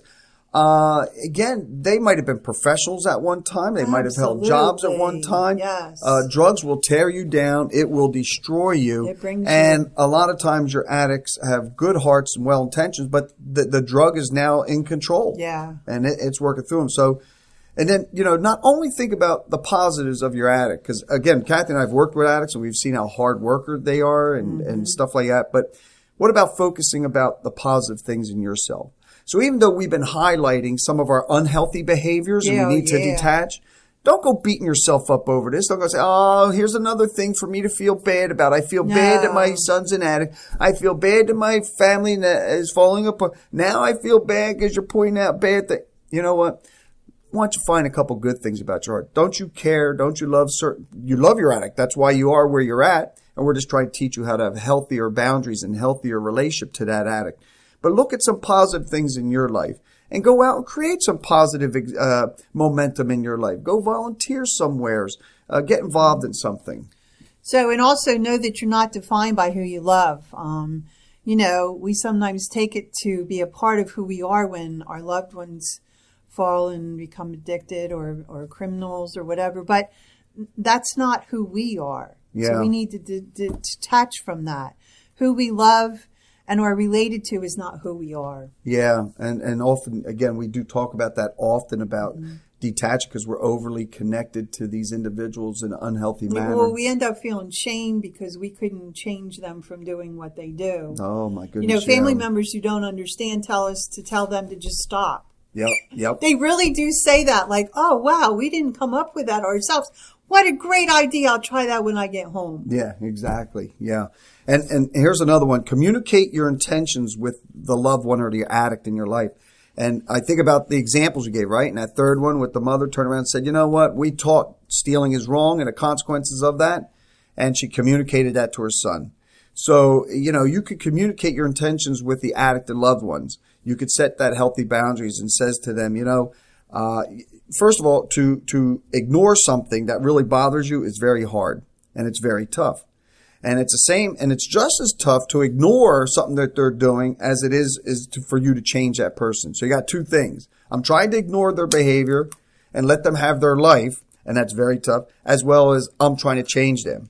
uh, again, they might have been professionals at one time. They might have held jobs at one time. Yes. Uh, drugs will tear you down. It will destroy you. It brings and you- a lot of times your addicts have good hearts and well intentions, but the, the drug is now in control. Yeah. And it, it's working through them. So, and then, you know, not only think about the positives of your addict, because again, Kathy and I have worked with addicts and we've seen how hard worker they are and, Mm-hmm. and stuff like that. But what about focusing about the positive things in yourself? So even though we've been highlighting some of our unhealthy behaviors Yeah, and we need to yeah. detach, don't go beating yourself up over this. Don't go say, oh, here's another thing for me to feel bad about. I feel bad that my No. son's an addict. I feel bad that my family is falling apart. Now I feel bad because you're pointing out bad things. You know what? Why don't you find a couple good things about your heart? Don't you care? Don't you love certain? You love your addict. That's why you are where you're at. And we're just trying to teach you how to have healthier boundaries and healthier relationship to that addict. But look at some positive things in your life and go out and create some positive uh, momentum in your life. Go volunteer somewheres. Uh, get involved in something. So, and also know that you're not defined by who you love. Um, you know, we sometimes take it to be a part of who we are when our loved ones fall and become addicted or, or criminals or whatever. But that's not who we are. Yeah. So we need to d- d- detach from that. Who we love and are related to is not who we are. Yeah, and, and often, again, we do talk about that often about mm-hmm. detaching because we're overly connected to these individuals in an unhealthy manner. Well, we end up feeling shame because we couldn't change them from doing what they do. Oh, my goodness. You know, family yeah. members who don't understand tell us to tell them to just stop. Yep, yep. They really do say that, like, oh, wow, we didn't come up with that ourselves. What a great idea. I'll try that when I get home. Yeah, exactly. Yeah. And and here's another one. Communicate your intentions with the loved one or the addict in your life. And I think about the examples you gave, right? And that third one with the mother turned around and said, you know what? We taught stealing is wrong and the consequences of that. And she communicated that to her son. So, you know, you could communicate your intentions with the addict and loved ones. You could set that healthy boundaries and says to them, you know, uh, first of all, to, to ignore something that really bothers you is very hard and it's very tough. And it's the same, and it's just as tough to ignore something that they're doing as it is, is to, for you to change that person. So you got two things. I'm trying to ignore their behavior and let them have their life, and that's very tough, as well as I'm trying to change them.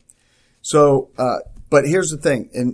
So, uh, but here's the thing, and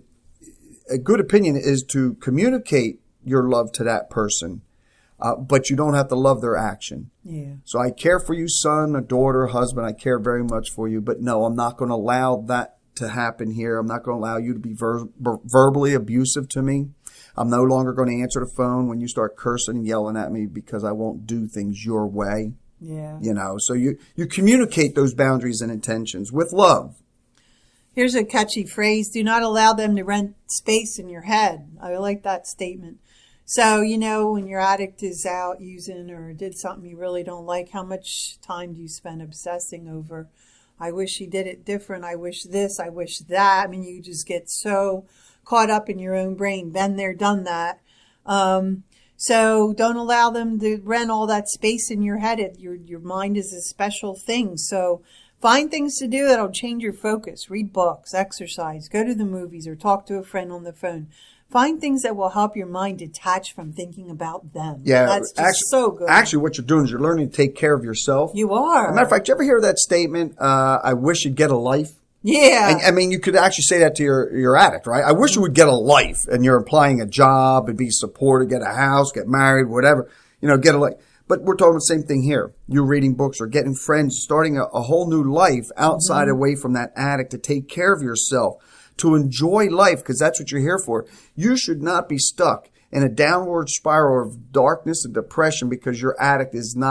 a good opinion is to communicate your love to that person, uh, but you don't have to love their action. Yeah. So I care for you, son, a daughter, husband. I care very much for you, but no, I'm not going to allow that to happen here. I'm not going to allow you to be ver- ver- verbally abusive to me. I'm no longer going to answer the phone when you start cursing and yelling at me because I won't do things your way. Yeah. You know, so you, you communicate those boundaries and intentions with love. Here's a catchy phrase. Do not allow them to rent space in your head. I like that statement. So, you know, when your addict is out using or did something you really don't like, how much time do you spend obsessing over, I wish he did it different. I wish this. I wish that. I mean, you just get so caught up in your own brain. Been there, done that. Um, so don't allow them to rent all that space in your head. It, your, your mind is a special thing. So find things to do that'll change your focus. Read books, exercise, go to the movies, or talk to a friend on the phone. Find things that will help your mind detach from thinking about them. Yeah, That's just actually, so good. Actually, what you're doing is you're learning to take care of yourself. You are. As a matter of fact, you ever hear that statement, uh, I wish you'd get a life? Yeah. And, I mean, you could actually say that to your, your addict, right? I wish you would get a life, and you're implying a job and be supported, get a house, get married, whatever, you know, get a life. But we're talking the same thing here. You're reading books or getting friends, starting a, a whole new life outside, mm-hmm. away from that addict to take care of yourself, to enjoy life, because that's what you're here for. You should not be stuck in a downward spiral of darkness and depression because your addict is not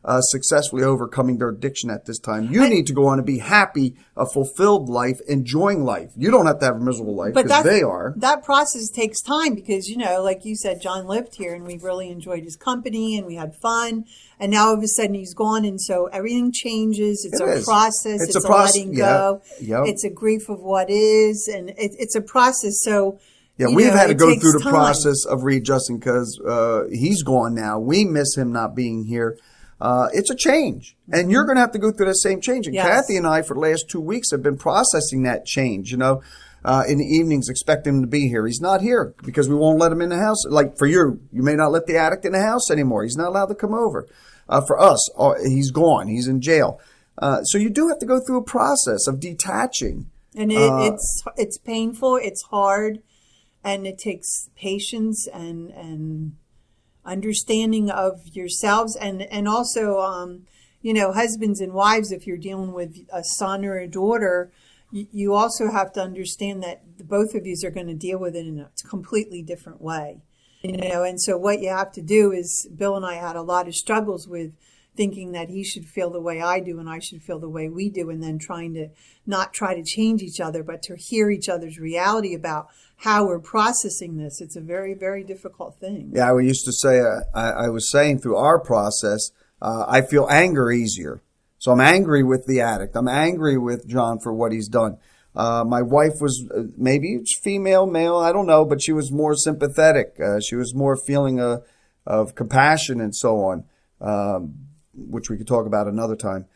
uh, successfully overcoming their addiction at this time. You I, need to go on and be happy, a fulfilled life, enjoying life. You don't have to have a miserable life because they are. That process takes time because, you know, like you said, John lived here and we really enjoyed his company and we had fun. And now all of a sudden he's gone. And so everything changes. It's it a is. process. It's, it's a, a proce- letting yeah. go. Yep. It's a grief of what is. And it, it's a process. So, yeah, you we've know, had to go through the time. process of readjusting because uh, he's gone now. We miss him not being here. Uh, it's a change, and mm-hmm. you're going to have to go through that same change. And yes. Kathy and I, for the last two weeks, have been processing that change. You know, uh, in the evenings, expect him to be here. He's not here because we won't let him in the house. Like for you, you may not let the addict in the house anymore. He's not allowed to come over. Uh, for us, uh, he's gone. He's in jail. Uh, so you do have to go through a process of detaching. And it, uh, it's it's painful. It's hard, and it takes patience and and. understanding of yourselves and, and also, um, you know, husbands and wives, if you're dealing with a son or a daughter, you, you also have to understand that both of you are going to deal with it in a completely different way. You know, and so what you have to do is, Bill and I had a lot of struggles with thinking that he should feel the way I do and I should feel the way we do, and then trying to not try to change each other, but to hear each other's reality about how we're processing this. It's a very, very difficult thing. Yeah, we used to say, uh, I, I was saying through our process, uh, I feel anger easier. So I'm angry with the addict. I'm angry with John for what he's done. Uh, my wife was, uh, maybe it's female, male, I don't know, but she was more sympathetic. Uh, she was more feeling uh, of compassion and so on, um, which we could talk about another time.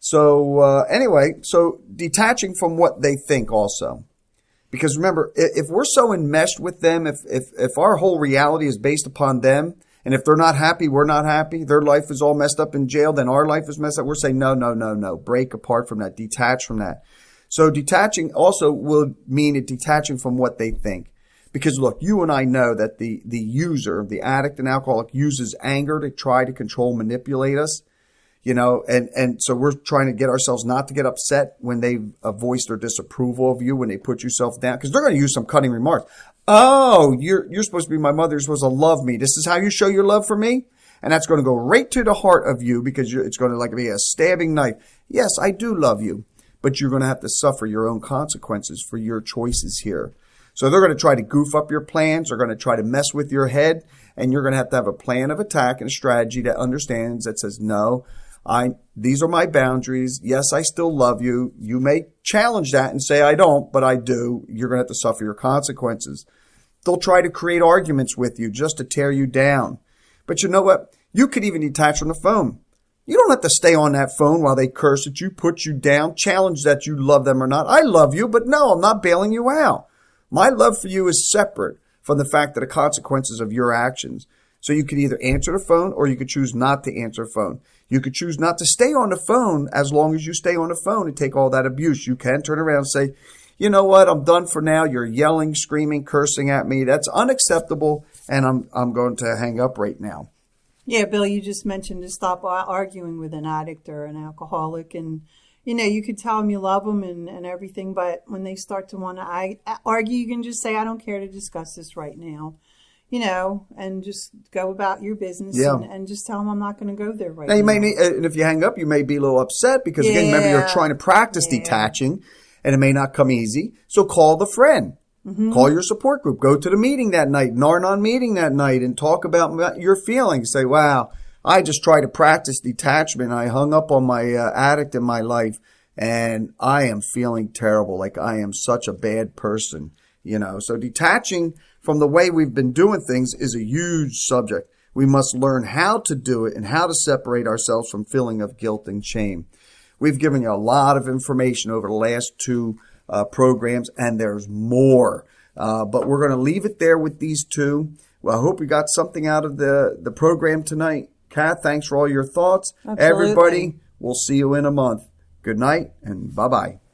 So uh, anyway, so detaching from what they think also. Because remember, if we're so enmeshed with them, if, if, if our whole reality is based upon them, and if they're not happy, we're not happy, their life is all messed up in jail, then our life is messed up, we're saying, no, no, no, no, break apart from that, detach from that. So detaching also will mean it detaching from what they think. Because look, you and I know that the, the user, the addict and alcoholic, uses anger to try to control, manipulate us. You know, and, and so we're trying to get ourselves not to get upset when they uh, voice their disapproval of you, when they put yourself down, because they're going to use some cutting remarks. Oh, you're, you're supposed to be my mother. You're supposed to love me. This is how you show your love for me. And that's going to go right to the heart of you because you're, it's going to like be a stabbing knife. Yes, I do love you, but you're going to have to suffer your own consequences for your choices here. So they're going to try to goof up your plans. They're going to try to mess with your head, and you're going to have to have a plan of attack and a strategy that understands, that says, no, I, these are my boundaries. Yes, I still love you. You may challenge that and say, I don't, but I do. You're going to have to suffer your consequences. They'll try to create arguments with you just to tear you down. But you know what? You could even detach from the phone. You don't have to stay on that phone while they curse at you, put you down, challenge that you love them or not. I love you, but no, I'm not bailing you out. My love for you is separate from the fact that the consequences of your actions. So you could either answer the phone or you could choose not to answer the phone. You could choose not to stay on the phone as long as you stay on the phone and take all that abuse. You can turn around and say, you know what, I'm done for now. You're yelling, screaming, cursing at me. That's unacceptable, and I'm I'm going to hang up right now. Yeah, Bill, you just mentioned to stop arguing with an addict or an alcoholic. And, you know, you could tell them you love them and, and everything, but when they start to want to argue, you can just say, I don't care to discuss this right now. You know, and just go about your business yeah. and, and just tell them I'm not going to go there right now. Now you now. may need, and if you hang up, you may be a little upset because, yeah. again, remember you're trying to practice yeah. detaching, and it may not come easy. So call the friend. Mm-hmm. Call your support group. Go to the meeting that night, Nar-Anon meeting that night, and talk about your feelings. Say, wow, I just tried to practice detachment. I hung up on my uh, addict in my life, and I am feeling terrible, like I am such a bad person. You know, so detaching from the way we've been doing things is a huge subject. We must learn how to do it and how to separate ourselves from feeling of guilt and shame. We've given you a lot of information over the last two uh, programs, and there's more. Uh, but we're going to leave it there with these two. Well, I hope you got something out of the, the program tonight. Kath, thanks for all your thoughts. Absolutely. Everybody, we'll see you in a month. Good night, and bye-bye.